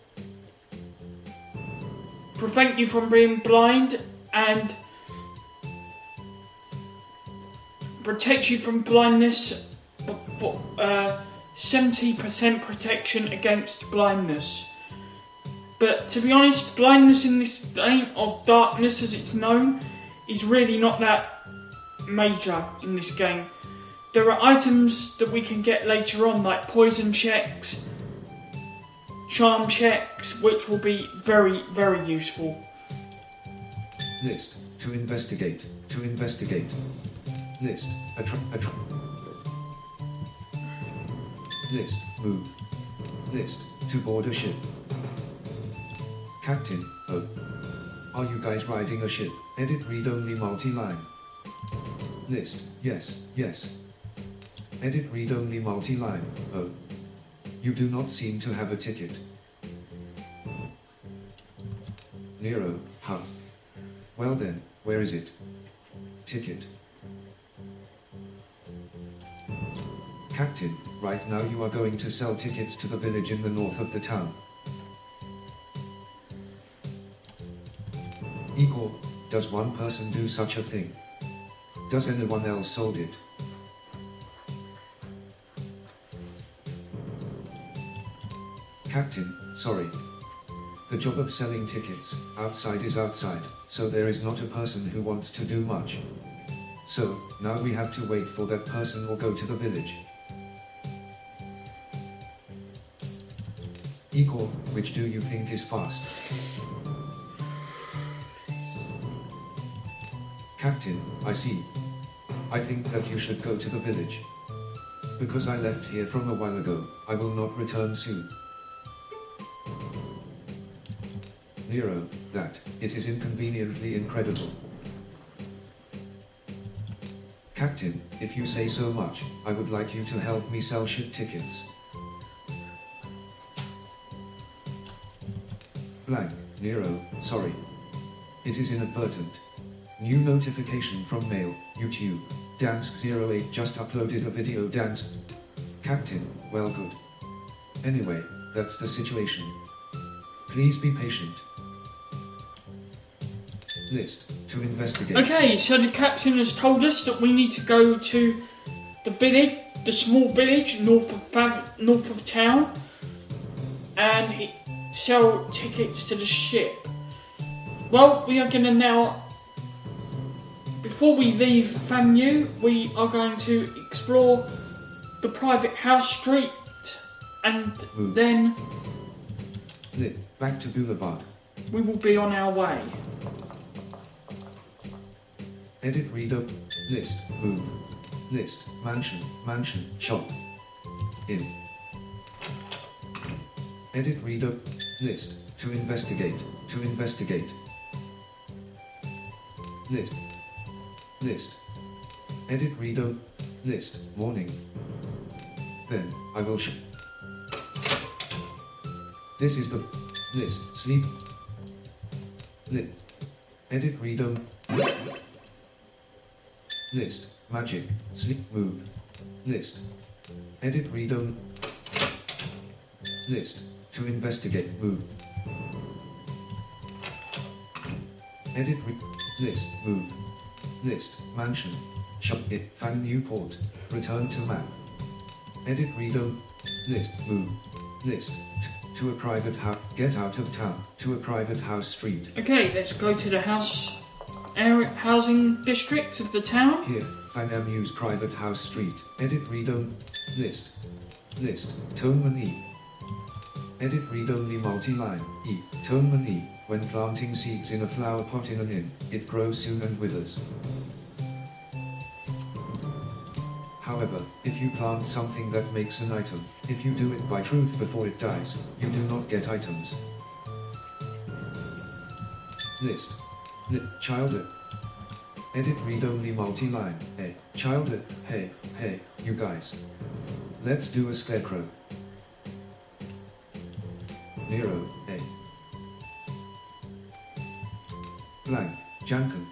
prevent you from being blind and protect you from blindness for 70% protection against blindness. But to be honest, blindness in this day of darkness as it's known is really not that major in this game. There are items that we can get later on like poison checks, charm checks, which will be very, very useful. List. To investigate. To investigate. List. List. Move. List. To board a ship. Captain. Oh. Are you guys riding a ship? Edit read-only multi-line. List. Yes. Yes. Edit read-only multi-line. Oh. You do not seem to have a ticket. Nero. Huh. Well then, where is it? Ticket. Captain, right now you are going to sell tickets to the village in the north of the town. Igor, does one person do such a thing? Does anyone else sold it? Captain, sorry. The job of selling tickets outside is outside, so there is not a person who wants to do much. So, now we have to wait for that person or go to the village. Igor, which do you think is fast? Captain, I see. I think that you should go to the village. Because I left here from a while ago, I will not return soon. Nero, that, it is inconveniently incredible. Captain, if you say so much, I would like you to help me sell ship tickets. Blank, Nero, sorry. It is inadvertent. New notification from mail, YouTube. Dansk08 just uploaded a video. Dansk. Captain, well good. Anyway, that's the situation. Please be patient. List. To investigate. Okay, so the captain has told us that we need to go to the village, the small village north of town, and sell tickets to the ship. Well, we are going to now, before we leave FAMU, we are going to explore the private house street, and then back to Boulevard. We will be on our way. Edit reader. List. Move. List. Mansion. Shop. In. Edit reader. List. To investigate. List. Edit reader. List. Morning. Then, I will This is the list. Sleep. Lit. Edit reader. List. Magic. Sleep. Move. List. Edit reader. List. To investigate. Move. Edit list. Move. List. Mansion. Shop. It. Fan Newport. Return to map. Edit reader. List. Move. List. To a private house. Get out of town. To a private house street. Okay, let's go to the housing district of the town. Here, FAMU's private house street. Edit reader. List. Toneman E. Edit read-only multi-line. E. Toneman E. When planting seeds in a flower pot in an inn, it grows soon and withers. However, if you plant something that makes an item, if you do it by truth before it dies, you do not get items. List. Childer. Edit read-only multi-line. Hey, Childer. Hey, you guys. Let's do a scarecrow. Nero. A. Blank. Janken.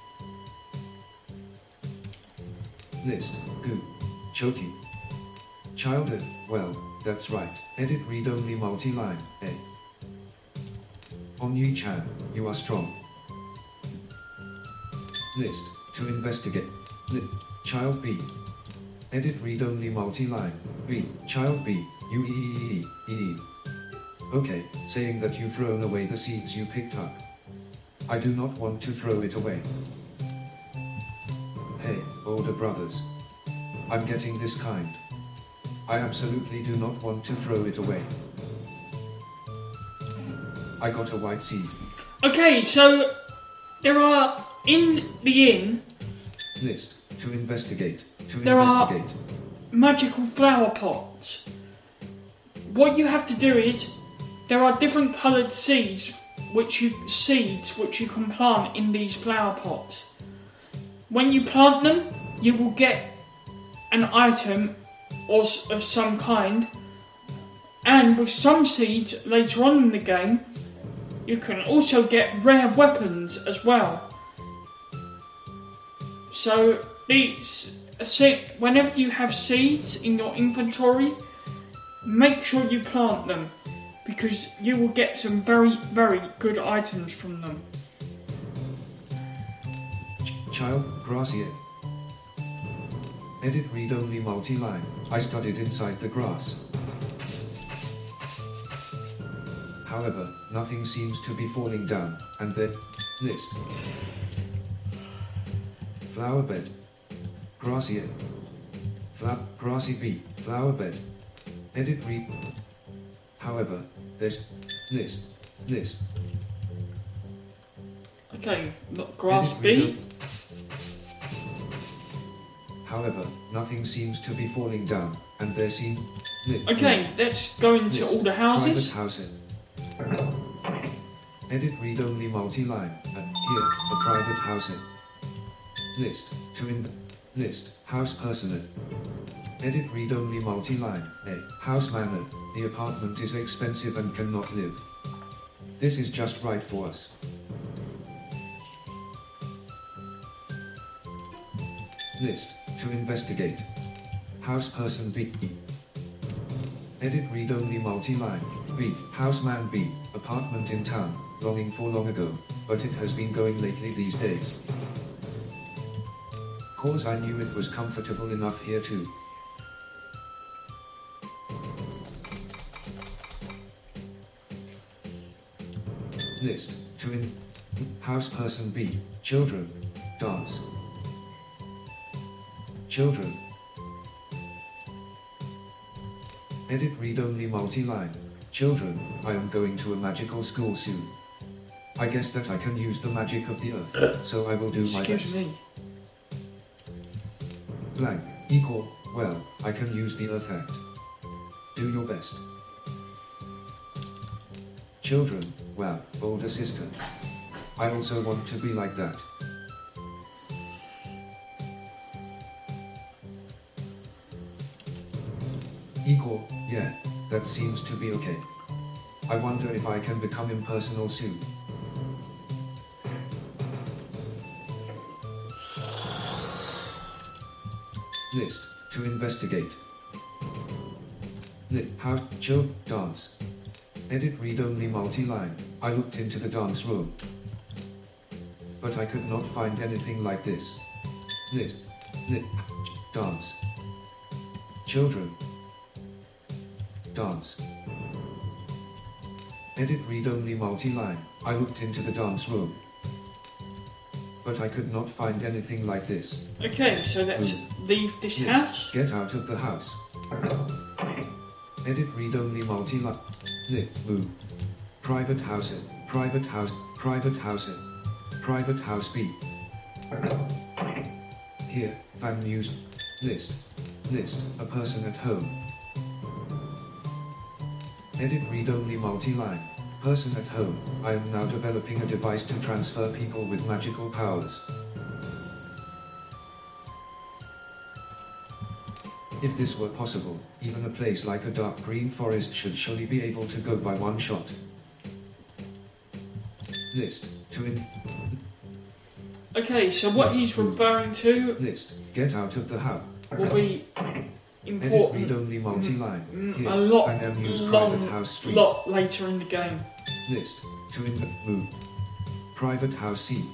List. Goo. Choki. Childer. Well, that's right. Edit read-only multi-line. A. Onyi-chan, you are strong. List. To investigate. Child B. Edit read-only multi-line. B. Child B. U-E-E-E-E. Okay, saying that you've thrown away the seeds you picked up. I do not want to throw it away. Hey, older brothers. I'm getting this kind. I absolutely do not want to throw it away. I got a white seed. Okay, so there are in the inn. List to investigate. There are magical flower pots. What you have to do is there are different coloured seeds which you can plant in these flower pots. When you plant them, you will get an item of some kind, and with some seeds later on in the game, you can also get rare weapons as well. So whenever you have seeds in your inventory, make sure you plant them, because you will get some very, very good items from them. Child, Gracier. Edit read-only multi-line. I studied inside the grass. However, nothing seems to be falling down, and then, list. Flower bed. Gracier. Grassy bee. Flower bed. Edit read. However, this list. Okay, not grass bee. However, nothing seems to be falling down, and there seem. Okay, let's go into all the houses. Private house. Edit read-only multi-line. And here, the private house. List list house person. Edit read-only multi-line. A house manor. The apartment is expensive and cannot live. This is just right for us. List to investigate. House person B. Edit read-only multi-line. B. Houseman B. Apartment in town. Longing for long ago, but it has been going lately these days. Cause I knew it was comfortable enough here too. List to house person B. Children. Dance. Children. Edit read-only multi-line. Children, I am going to a magical school soon. I guess that I can use the magic of the earth, so I will do my best. Excuse me. Blank, equal, well, I can use the earth act. Do your best. Children, well, older sister. I also want to be like that. Equal, yeah, that seems to be okay. I wonder if I can become impersonal soon. List to investigate. How dance. Edit read-only multi-line. I looked into the dance room, but I could not find anything like this. List dance. Children. Dance. Edit read-only multi-line. I looked into the dance room, but I could not find anything like this. Okay, so let's leave this house. Get out of the house. Edit read-only multi-line. Move. Private house. Private house. Private house. Private house B. Here, fan news. List. A person at home. Edit read-only multi-line. Person at home. I am now developing a device to transfer people with magical powers. If this were possible, even a place like a dark green forest should surely be able to go by one shot. List to Okay, so what he's referring to list. Get out of the house. Will be important. Read-only multi-line. Here, a lot later in the game. List to move. Private house C.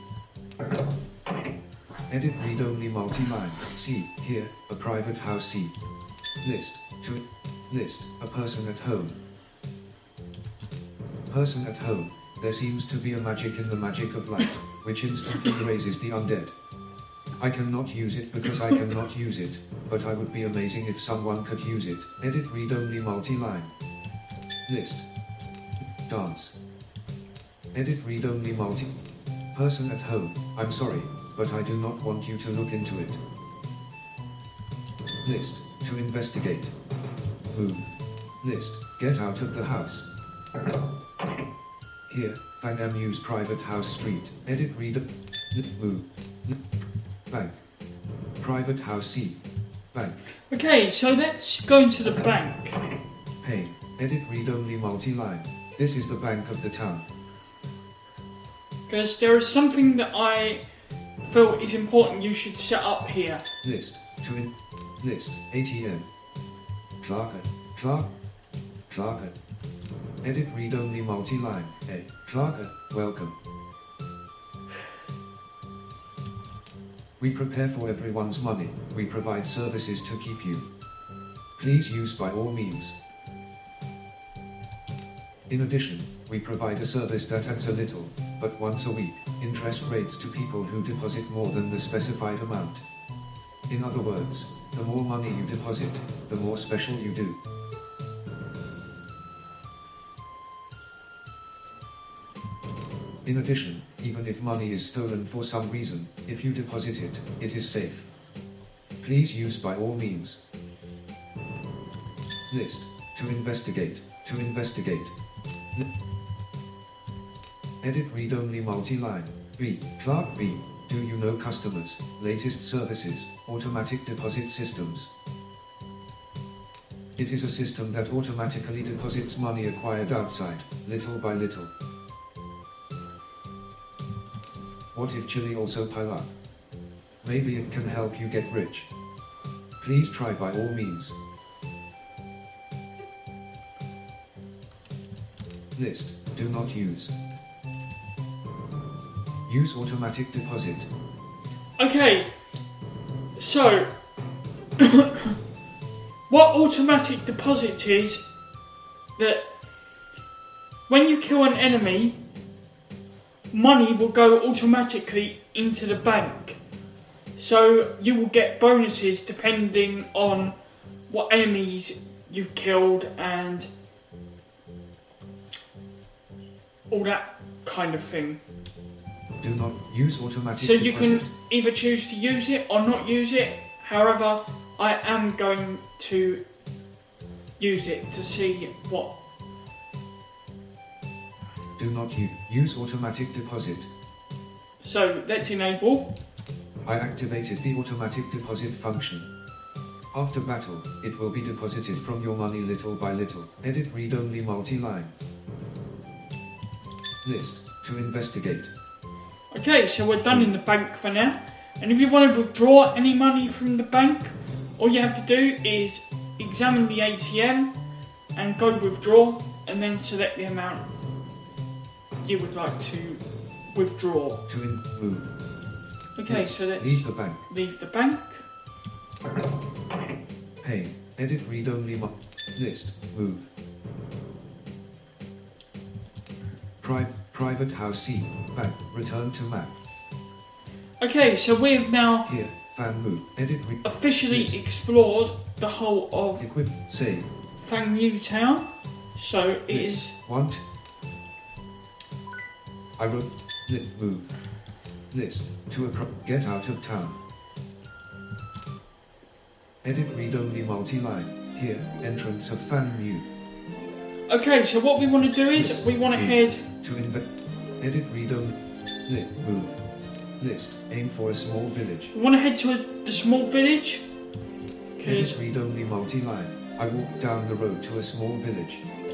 Edit read-only multi-line. C. Here, a private house C. List a person at home. Person at home. There seems to be a magic in the magic of light, which instantly raises the undead. I cannot use it because I cannot use it, but I would be amazing if someone could use it. Edit read-only multi-line. List. Dance. Edit read-only multi. Person at home, I'm sorry, but I do not want you to look into it. List, to investigate. Move. List, get out of the house. Here, Fang use private house street. Edit read. Move. Bank. Private house C. Bank. Okay, so let's go into the bank. Pay. Edit read-only multi-line. This is the bank of the town. Because there is something that I feel is important you should set up here. List. List. ATM. Clarker. Edit read-only multi-line. A. Clarker. Welcome. We prepare for everyone's money. We provide services to keep you. Please use by all means. In addition, we provide a service that adds a little, but once a week, interest rates to people who deposit more than the specified amount. In other words, the more money you deposit, the more special you do. In addition, even if money is stolen for some reason, if you deposit it, it is safe. Please use by all means. List. To investigate. Edit read-only multi-line. B. Clark B. Do you know customers, latest services, automatic deposit systems? It is a system that automatically deposits money acquired outside, little by little. What if Chili also pile up? Maybe it can help you get rich. Please try by all means. List. Do not use. Use automatic deposit. Okay, so what automatic deposit is that when you kill an enemy, money will go automatically into the bank. So you will get bonuses depending on what enemies you've killed and all that kind of thing. Do not use automatic So you deposit. can either choose to use it or not use it. However, I am going to use it to see what. Do not use automatic deposit. So let's enable. I activated the automatic deposit function. After battle, it will be deposited from your money little by little. Edit read-only multi-line. List. To investigate. Okay, so we're done in the bank for now. And if you want to withdraw any money from the bank, all you have to do is examine the ATM and go withdraw, and then select the amount you would like to withdraw. To move. Okay, so let's leave the bank. Leave the bank. Pay. Edit read-only list. Move. Private house C. Bank. Return to map. Okay, so we've now Here. Fan move. Edit officially list. explored the whole of Equip. Save. Fang Yu Town. So it is. Want. I wrote. Move. List. To get out of town. Edit read-only multi-line. Here. Entrance of Fan Yu. Okay, so what we want to do is we want to head to edit read-only. Move. List. Aim for a small village. We want to head to the small village. Edit read-only multi-line. I walk down the road to a small village.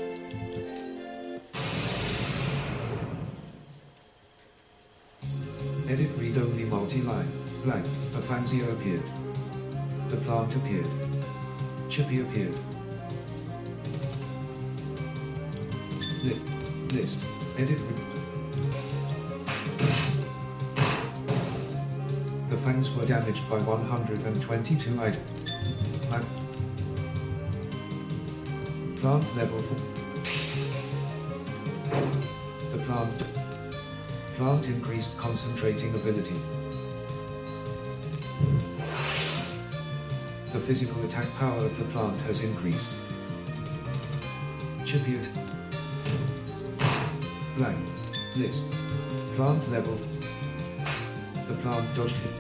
Edit read-only multi-line. Blank. A Fangzio appeared. The plant appeared. Chippy appeared. List. Edit. The fangs were damaged by 122 items. Plant level 4. The plant increased concentrating ability. The physical attack power of the plant has increased. Chippy Blank. List. Plant level. The plant dodged hit.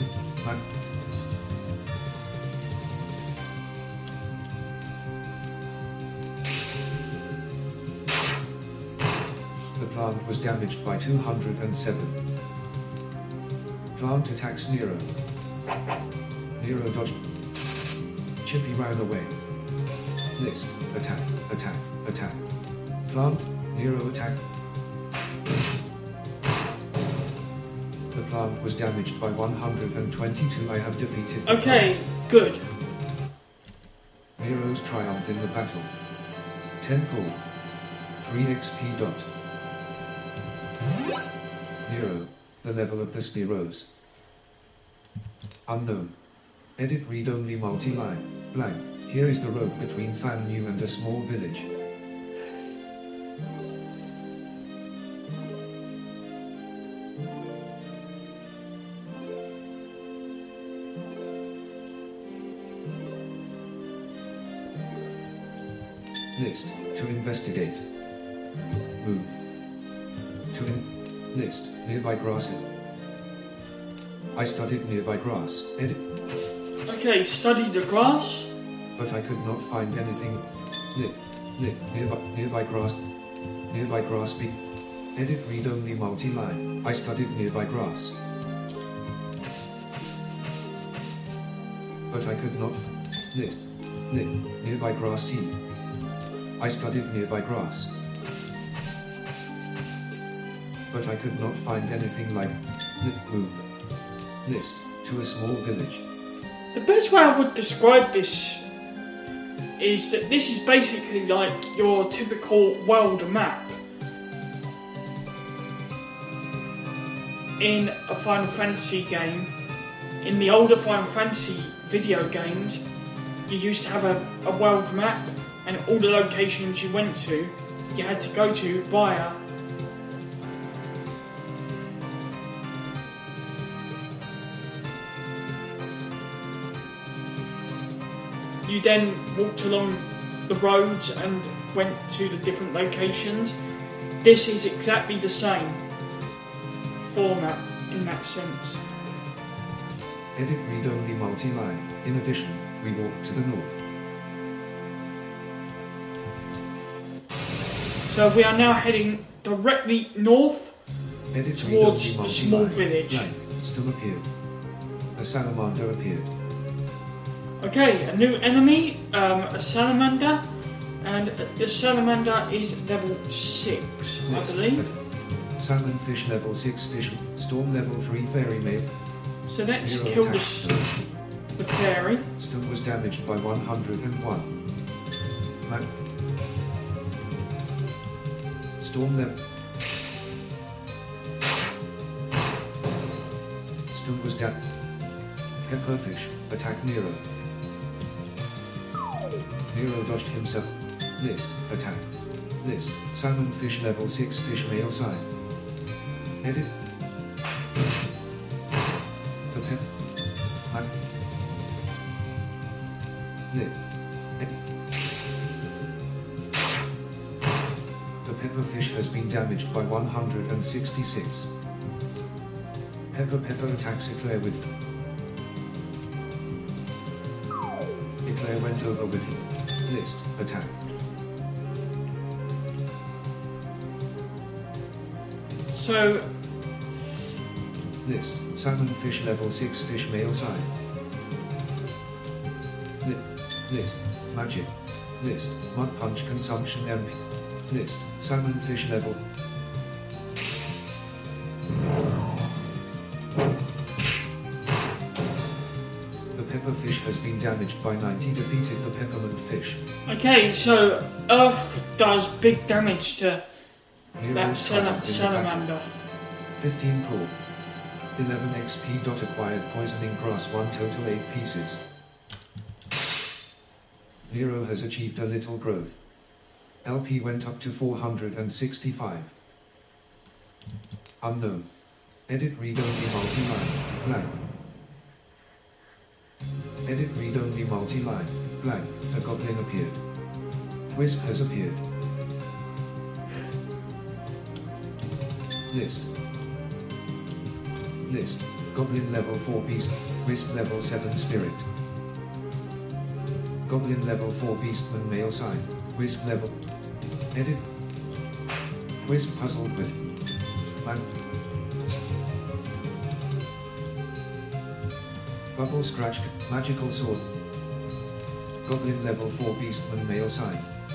The plant was damaged by 207. Plant attacks Nero. Nero dodged. Chippy ran away. List. Attack, attack, attack. Plant, Nero attack. The plant was damaged by 122. I have defeated. Okay, good. Nero's triumph in the battle. 10 gold. 3 XP dot. Nero, the level of the Spearows. Unknown. Edit read-only multi-line, blank. Here is the road between Fanmu and a small village. List, to investigate. Move. List, nearby grass. I studied nearby grass. Edit. Okay, study the grass. But I could not find anything. Nearby grass. Nearby grass be. Edit read only multi-line. I studied nearby grass. But I could not. Nearby grass see. I studied nearby grass. But I could not find anything like. Move. List, to a small village. The best way I would describe this is that this is basically like your typical world map in a Final Fantasy game. In the older Final Fantasy video games, you used to have a world map, and all the locations you went to, you had to go to via you then walked along the roads and went to the different locations. This is exactly the same format in that sense. Edit read-only multi-line. In addition, we walked to the north. So we are now heading directly north Edit towards the small multi-line. village. Blank still appeared. A salamander appeared. Okay, a new enemy, a salamander, and the salamander is level 6, I believe. Salmon fish level 6 fish, storm level 3 fairy maid. So let's Nero kill attack. the fairy. Storm was damaged by 101. Storm level. Storm was damaged. Pepperfish, attack Nero. Nero dodged himself. List, attack. List, salmon fish level 6 fish male side. Edit. The pep. Lit. The pepperfish has been damaged by 166. Pepper attacks Eclair with. Eclair went over with him. List, attack. So, List, salmon fish level 6 fish male side. List, magic. List, mud punch consumption MP. List, salmon fish level. The pepperfish has been damaged by 90. Defeated the peppermint fish. okay, so Earth does big damage to Nero that triumphed in the battle. salamander. 15 core. 11 XP. Acquired poisoning grass 1 total 8 pieces. Nero has achieved a little growth. LP went up to 465. Unknown. Edit read only multi-line. Blank. Edit read only multi-line. Blank. A goblin appeared. Wisp has appeared. List. List. Goblin level 4 beast. Wisp level 7 spirit. Goblin level 4 beastman male sign. Wisp level. Edit. Wisp puzzled with. Man. Bubble scratch. Magical sword. Goblin level 4 beastman male sign.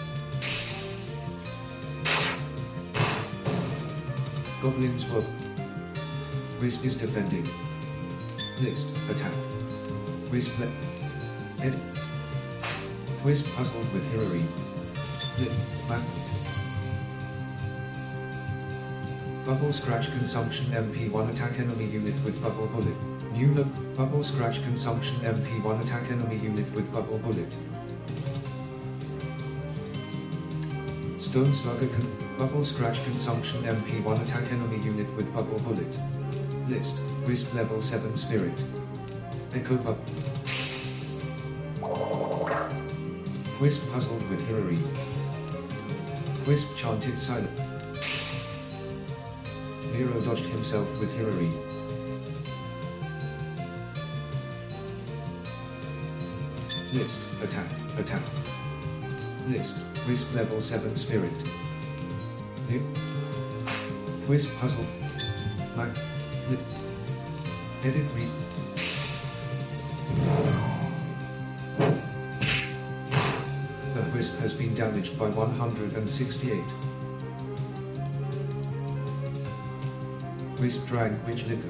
Goblin's whoop. Wisp is defending. List. Attack. Wisp le. Edit. Wisp puzzled with Hirari. Lip. Map. Bubble scratch consumption MP1 attack enemy unit with bubble bullet. New look. Bubble scratch consumption MP1 attack enemy unit with bubble bullet. Stone slugger bubble scratch consumption MP1 attack enemy unit with bubble bullet. List. Wisp level 7 spirit. Echo bub. Wisp puzzled with Hirari. Wisp chanted silent. Nero dodged himself with Hirari. List. Attack. Attack. List. Wisp level 7 spirit. New. Wisp puzzle. Mac. Lip. Edit read. The Wisp has been damaged by 168. Wisp drank witch liquor.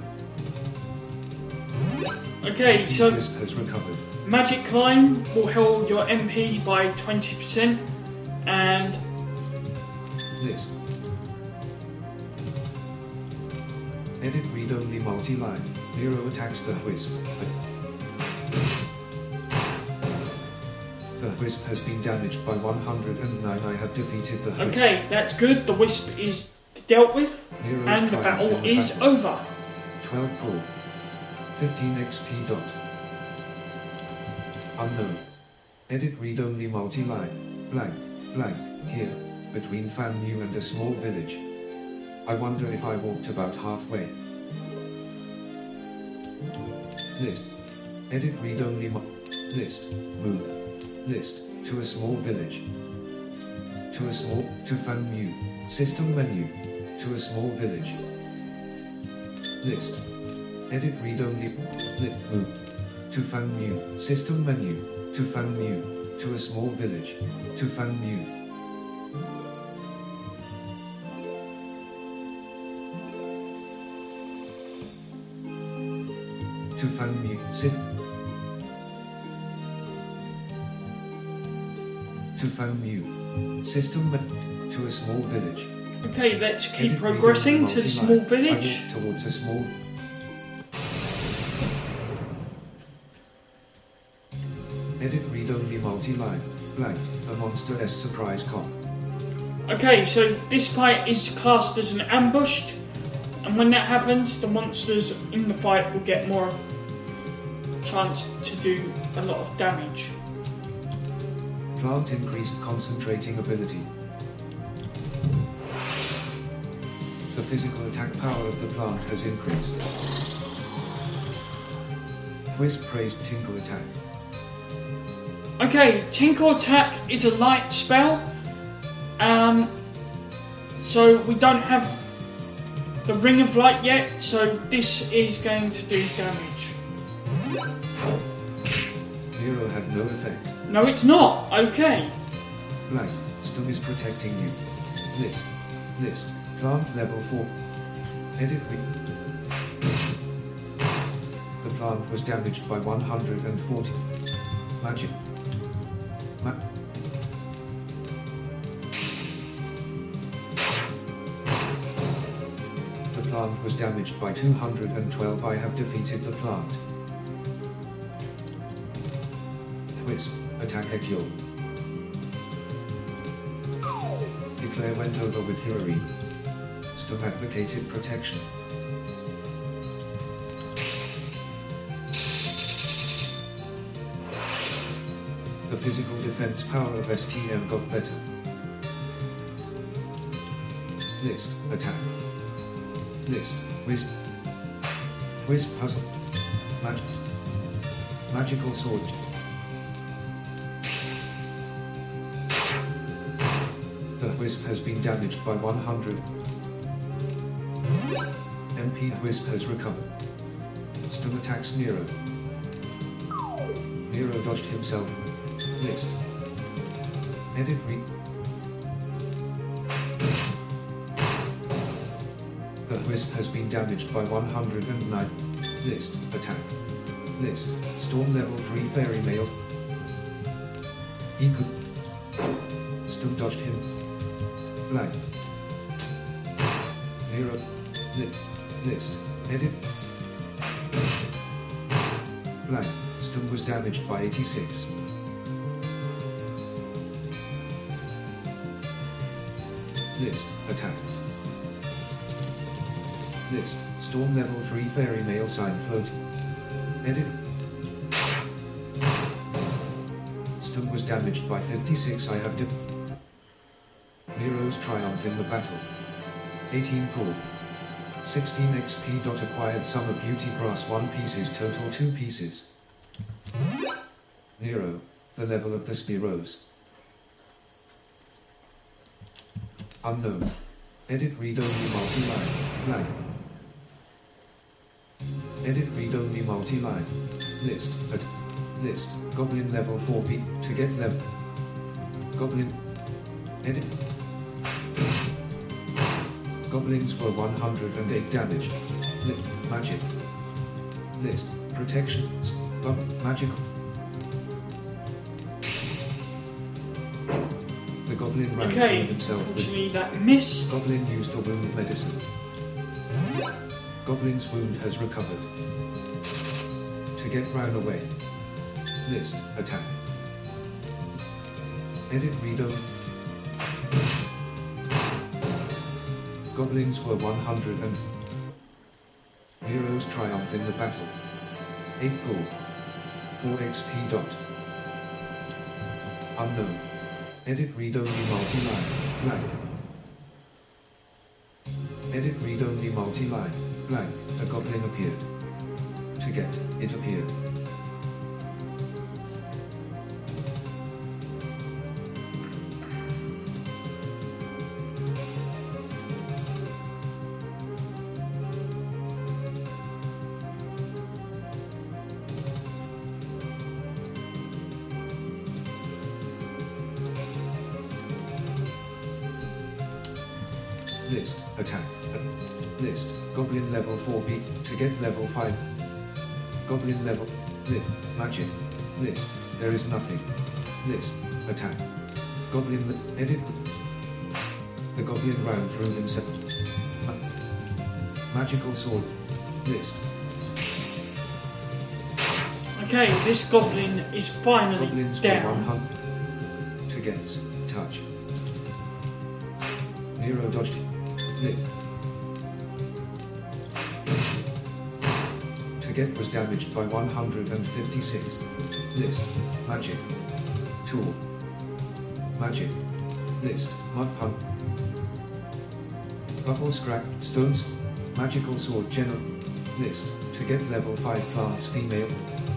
Okay, so Wisp has recovered. Magic Climb will heal your MP by 20% and List. Edit read-only multi-line. Nero attacks the Wisp. The Wisp has been damaged by 109. I have defeated the Wisp. okay, that's good. The Wisp is dealt with Nero's and the triumph battle in the is battle. over. 12 pull. 15 XP dot. Unknown. Edit read-only multi-line. Blank. Blank. Here. Between Fanmu and a small village. I wonder if I walked about halfway. List. Edit read-only list. Move. List. To a small village. To a small. To Fanmu. System menu. To a small village. List. Edit read-only. Move. To Fanmu. System menu. To Fanmu. To a small village. To Fanmu. To Fanmu. To Fanmu. System to a small village. Okay, let's keep Edit progressing read-only to the small multi-line. I village. walk towards a small. Edit read-only multi-line. Blank. A monster S surprise cop. Okay, so this fight is classed as an ambushed, and when that happens, the monsters in the fight will get more chance to do a lot of damage. Plant increased concentrating ability. The physical attack power of the plant has increased. Wisp praised Tinkle attack. Okay, Tinkle Attack is a light spell, so we don't have the Ring of Light yet, so this is going to do damage. Nero had no effect. No, it's not. Okay. Blank. Stum is protecting you. List. List. Plant level 4. Edit The plant was damaged by 140. Magic. The plant was damaged by 212. I have defeated the plant. Wisp. Attack a kill. Declare went over with Hirari. Stum advocated protection. The physical defense power of STM got better. List. Attack. List. Wisp puzzle. Magical sword. The Wisp has been damaged by 100. MP Wisp has recovered. Stum attacks Nero. Nero dodged himself. List. Edit re. The Wisp has been damaged by 109. List. Attack. List. Storm level 3 fairy male. He could. Stum dodged him. Blank. Nero. List. Edit. Blank. Stum was damaged by 86. List. Attack. List. Storm level 3 fairy male sign float. Edit. Stum was damaged by 56. I have Nero's triumph in the battle. 18 core. 16 XP. Acquired summer beauty grass 1 pieces, total 2 pieces. Nero, the level of the Spearows. Unknown. Edit read only multi-line. Blank. Edit read only multi-line. List. List. Goblin level 4B. To get level. Goblin. Edit. Goblins were 108 damage. Magic. List. Protection. Magical. The goblin ran through himself unfortunately that missed. Goblin used the wound medicine. Goblin's wound has recovered. To get Brown away. List. Attack. Edit reader. Goblins were 100 and Nero's triumph in the battle. 8 gold. 4 XP dot. Unknown. Edit read only multi-line. Blank. Edit read only multi-line. Blank. A goblin appeared. To get, it appeared. List. Attack. List. Goblin level 4B. To get level 5. Goblin level. List. Magic. List. There is nothing. List. Attack. Goblin. Edit. The goblin ran through himself. Magical sword. List. Okay, this goblin is finally Goblins down. 100. To get. Touch. Nero dodged. Lip. To get was damaged by 156. List. Magic. Tool. Magic. List. Mud pump. Bubble scrap. Stones. Magical sword. General. List. To get level 5 plants female.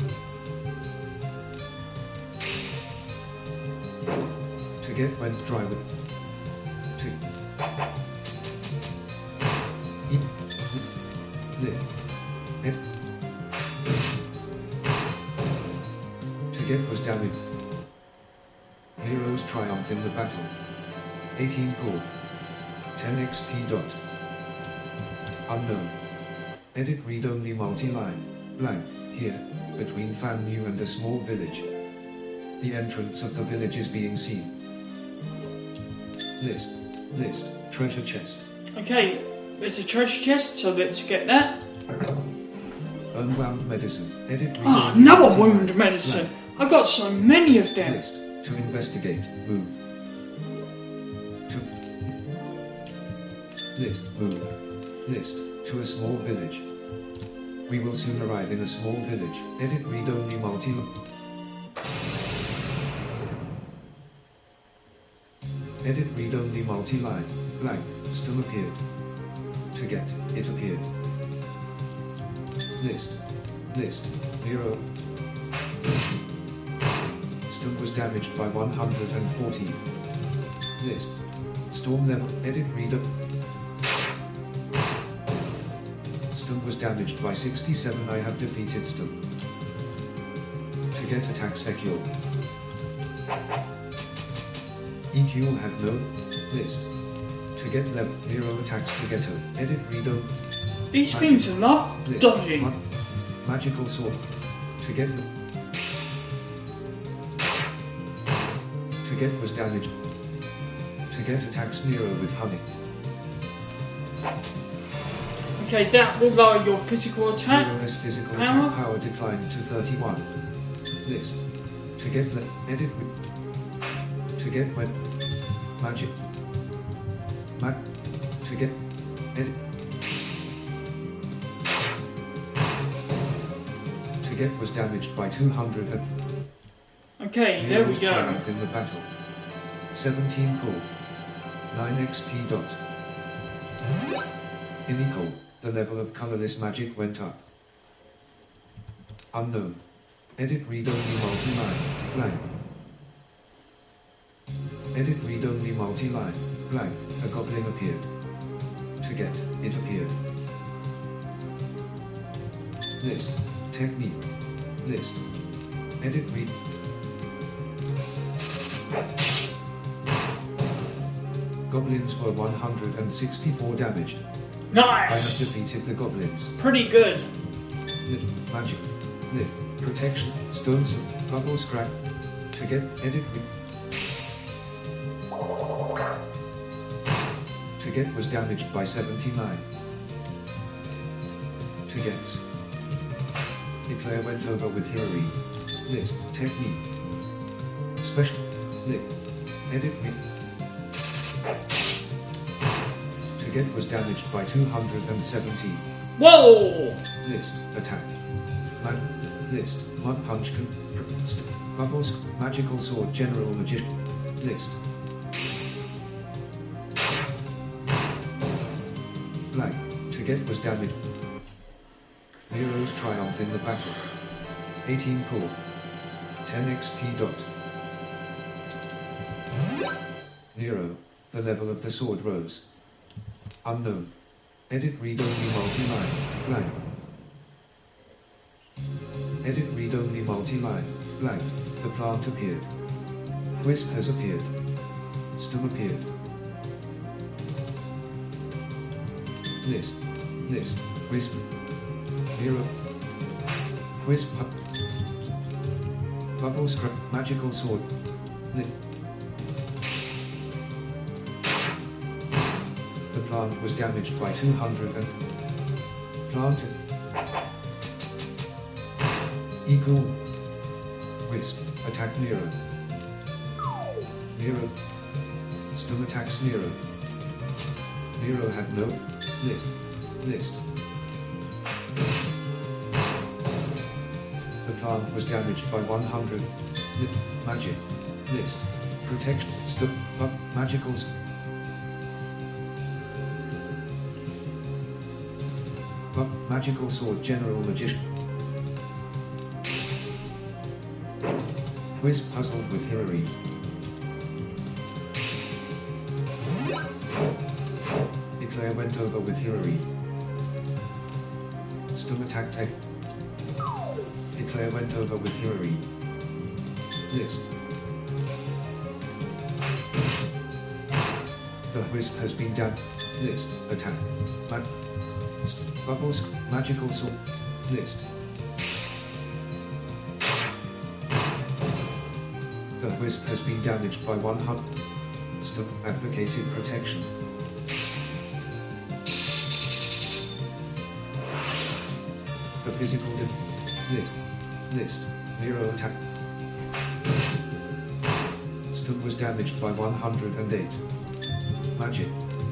To get went dry with. To get was damaged. Nero's triumph in the battle. 18 gold. 10 XP dot. Unknown. Edit read only multi-line. Blank. Here, between Fanmu and a small village. The entrance of the village is being seen. List. List. Treasure chest. Okay, there's a treasure chest, so let's get that. Unwound medicine. Edit. Oh, another wound medicine. I got so many of them. List. To investigate. Move. To. List. Move. List. To a small village. We will soon arrive in a small village. Edit. Read only multi. Edit read only multi-line. Blank. Still appeared. To get, it appeared. List. Nero. Stun was damaged by 114. List. Storm level, edit reader. Stun was damaged by 67. I have defeated Stun. To get attack secure. EQ had no. List. To get level, Nero attacks Spaghetto. Edit reader. These things are love dodging. Magical sword. To get was damaged. To get attacks Nero with honey. Okay, that will lower your physical attack. Nero's physical attack power declined to 31. List. To get the edit with. To get when magic. To get edit. To get was damaged by 200. Okay, there we go. In the battle. 17 core. 9 XP dot. In equal, the level of colorless magic went up. Unknown. Edit read only multi-line. Blank. Edit read only multi-line. Blank. A goblin appeared. To get, it appeared. List. Technique. List. Edit read. Goblins were 164 damaged. Nice! I have defeated the goblins. Pretty good. Magic. Lit. Protection. Stones. Bubble scrap. To get edit. To get was damaged by 79. To get. Eclair went over with Hillary. List. Technique. Special. Lit. Edit. To get was damaged by 270. Whoa! List. Attack. List. Mud punch. Bubbles. Magical sword. General magician. List. Flag. To get was damaged. Nero's triumph in the battle. 18 core. 10 XP dot. Nero. The level of the sword rose. Unknown. Edit read only multi-line. Blank. Edit read only multi-line. Blank. The plant appeared. Wisp has appeared. Stum appeared. List. Wisp. Nero. Wisp. Bubble scrap. Magical sword. The plant was damaged by 200 and planted. Equal. Wisp. Attack Nero. Nero. Still attacks Nero. Nero had no. List. The plant was damaged by 100. Magic. List. Protection. Stop. Magicals. Magical sword. General magician. Wisp puzzled with Hillary. Eclair went over with Hillary. Stum attack tech. Eclair went over with Hillary. List. The Wisp has been done. List. Attack. Bubbles. Magical sword. List. The Wisp has been damaged by 100. Stum advocated protection. The physical list. Nero attack. Stum was damaged by 108. Magic.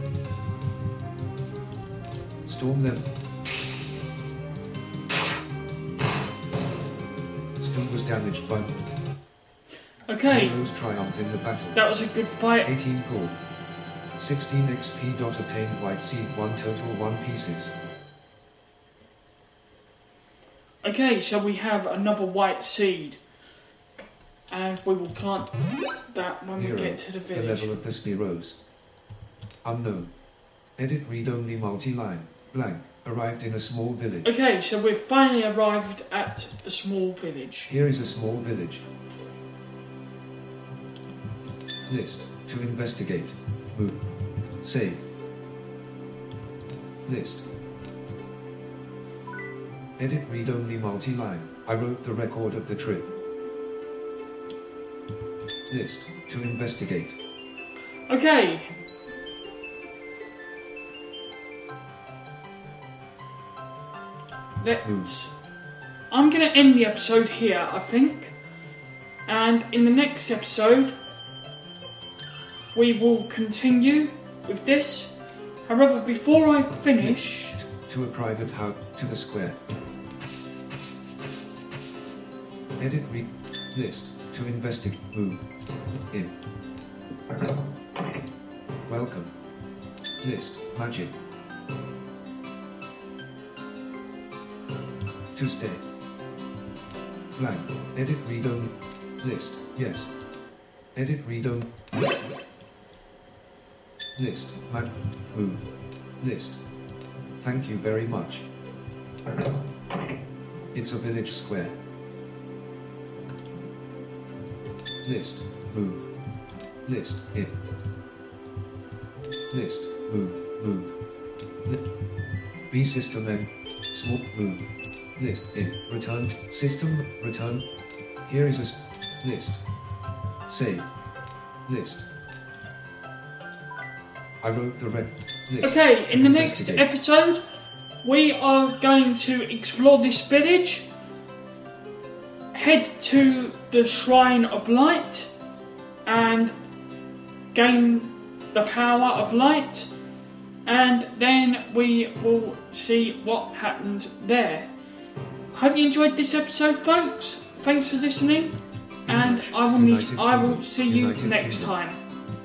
Storm level. Stum was damaged by. Okay. Nero's triumph in the battle. That was a good fight. 18 core. 16 XP. Obtained white seed 1 total 1 pieces. Okay, so we have another white seed. And we will plant that when we get to the village. The level of the Spearows. Unknown. Edit read-only multi-line. Blank. Arrived in a small village. Okay, so we've finally arrived at the small village. Here is a small village. List. To investigate. Move. Save. List. Edit read-only multi-line. I wrote the record of the trip. List. To investigate. Okay. I'm going to end the episode here, I think. And in the next episode, we will continue with this. However, before I finish... To a private house, to the square. Edit read. List. To investigate. Move. In. Welcome. List. Magic. To stay. Blank. Edit read only. List. Yes. Edit read only. List. Move. List. Thank you very much. It's a village square. List. Move. List. In. List. Move. B system N. Small. Move. List. In. Return. System. Return. Here is a list. Save. List. I wrote the red list. Okay, in the next episode, we are going to explore this village, head to the Shrine of Light, and gain the power of light, and then we will see what happens there. Hope you enjoyed this episode, folks. Thanks for listening, and I will see you next time.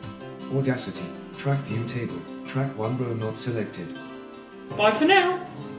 Audacity. Track view table. Track 1 row not selected. Bye for now.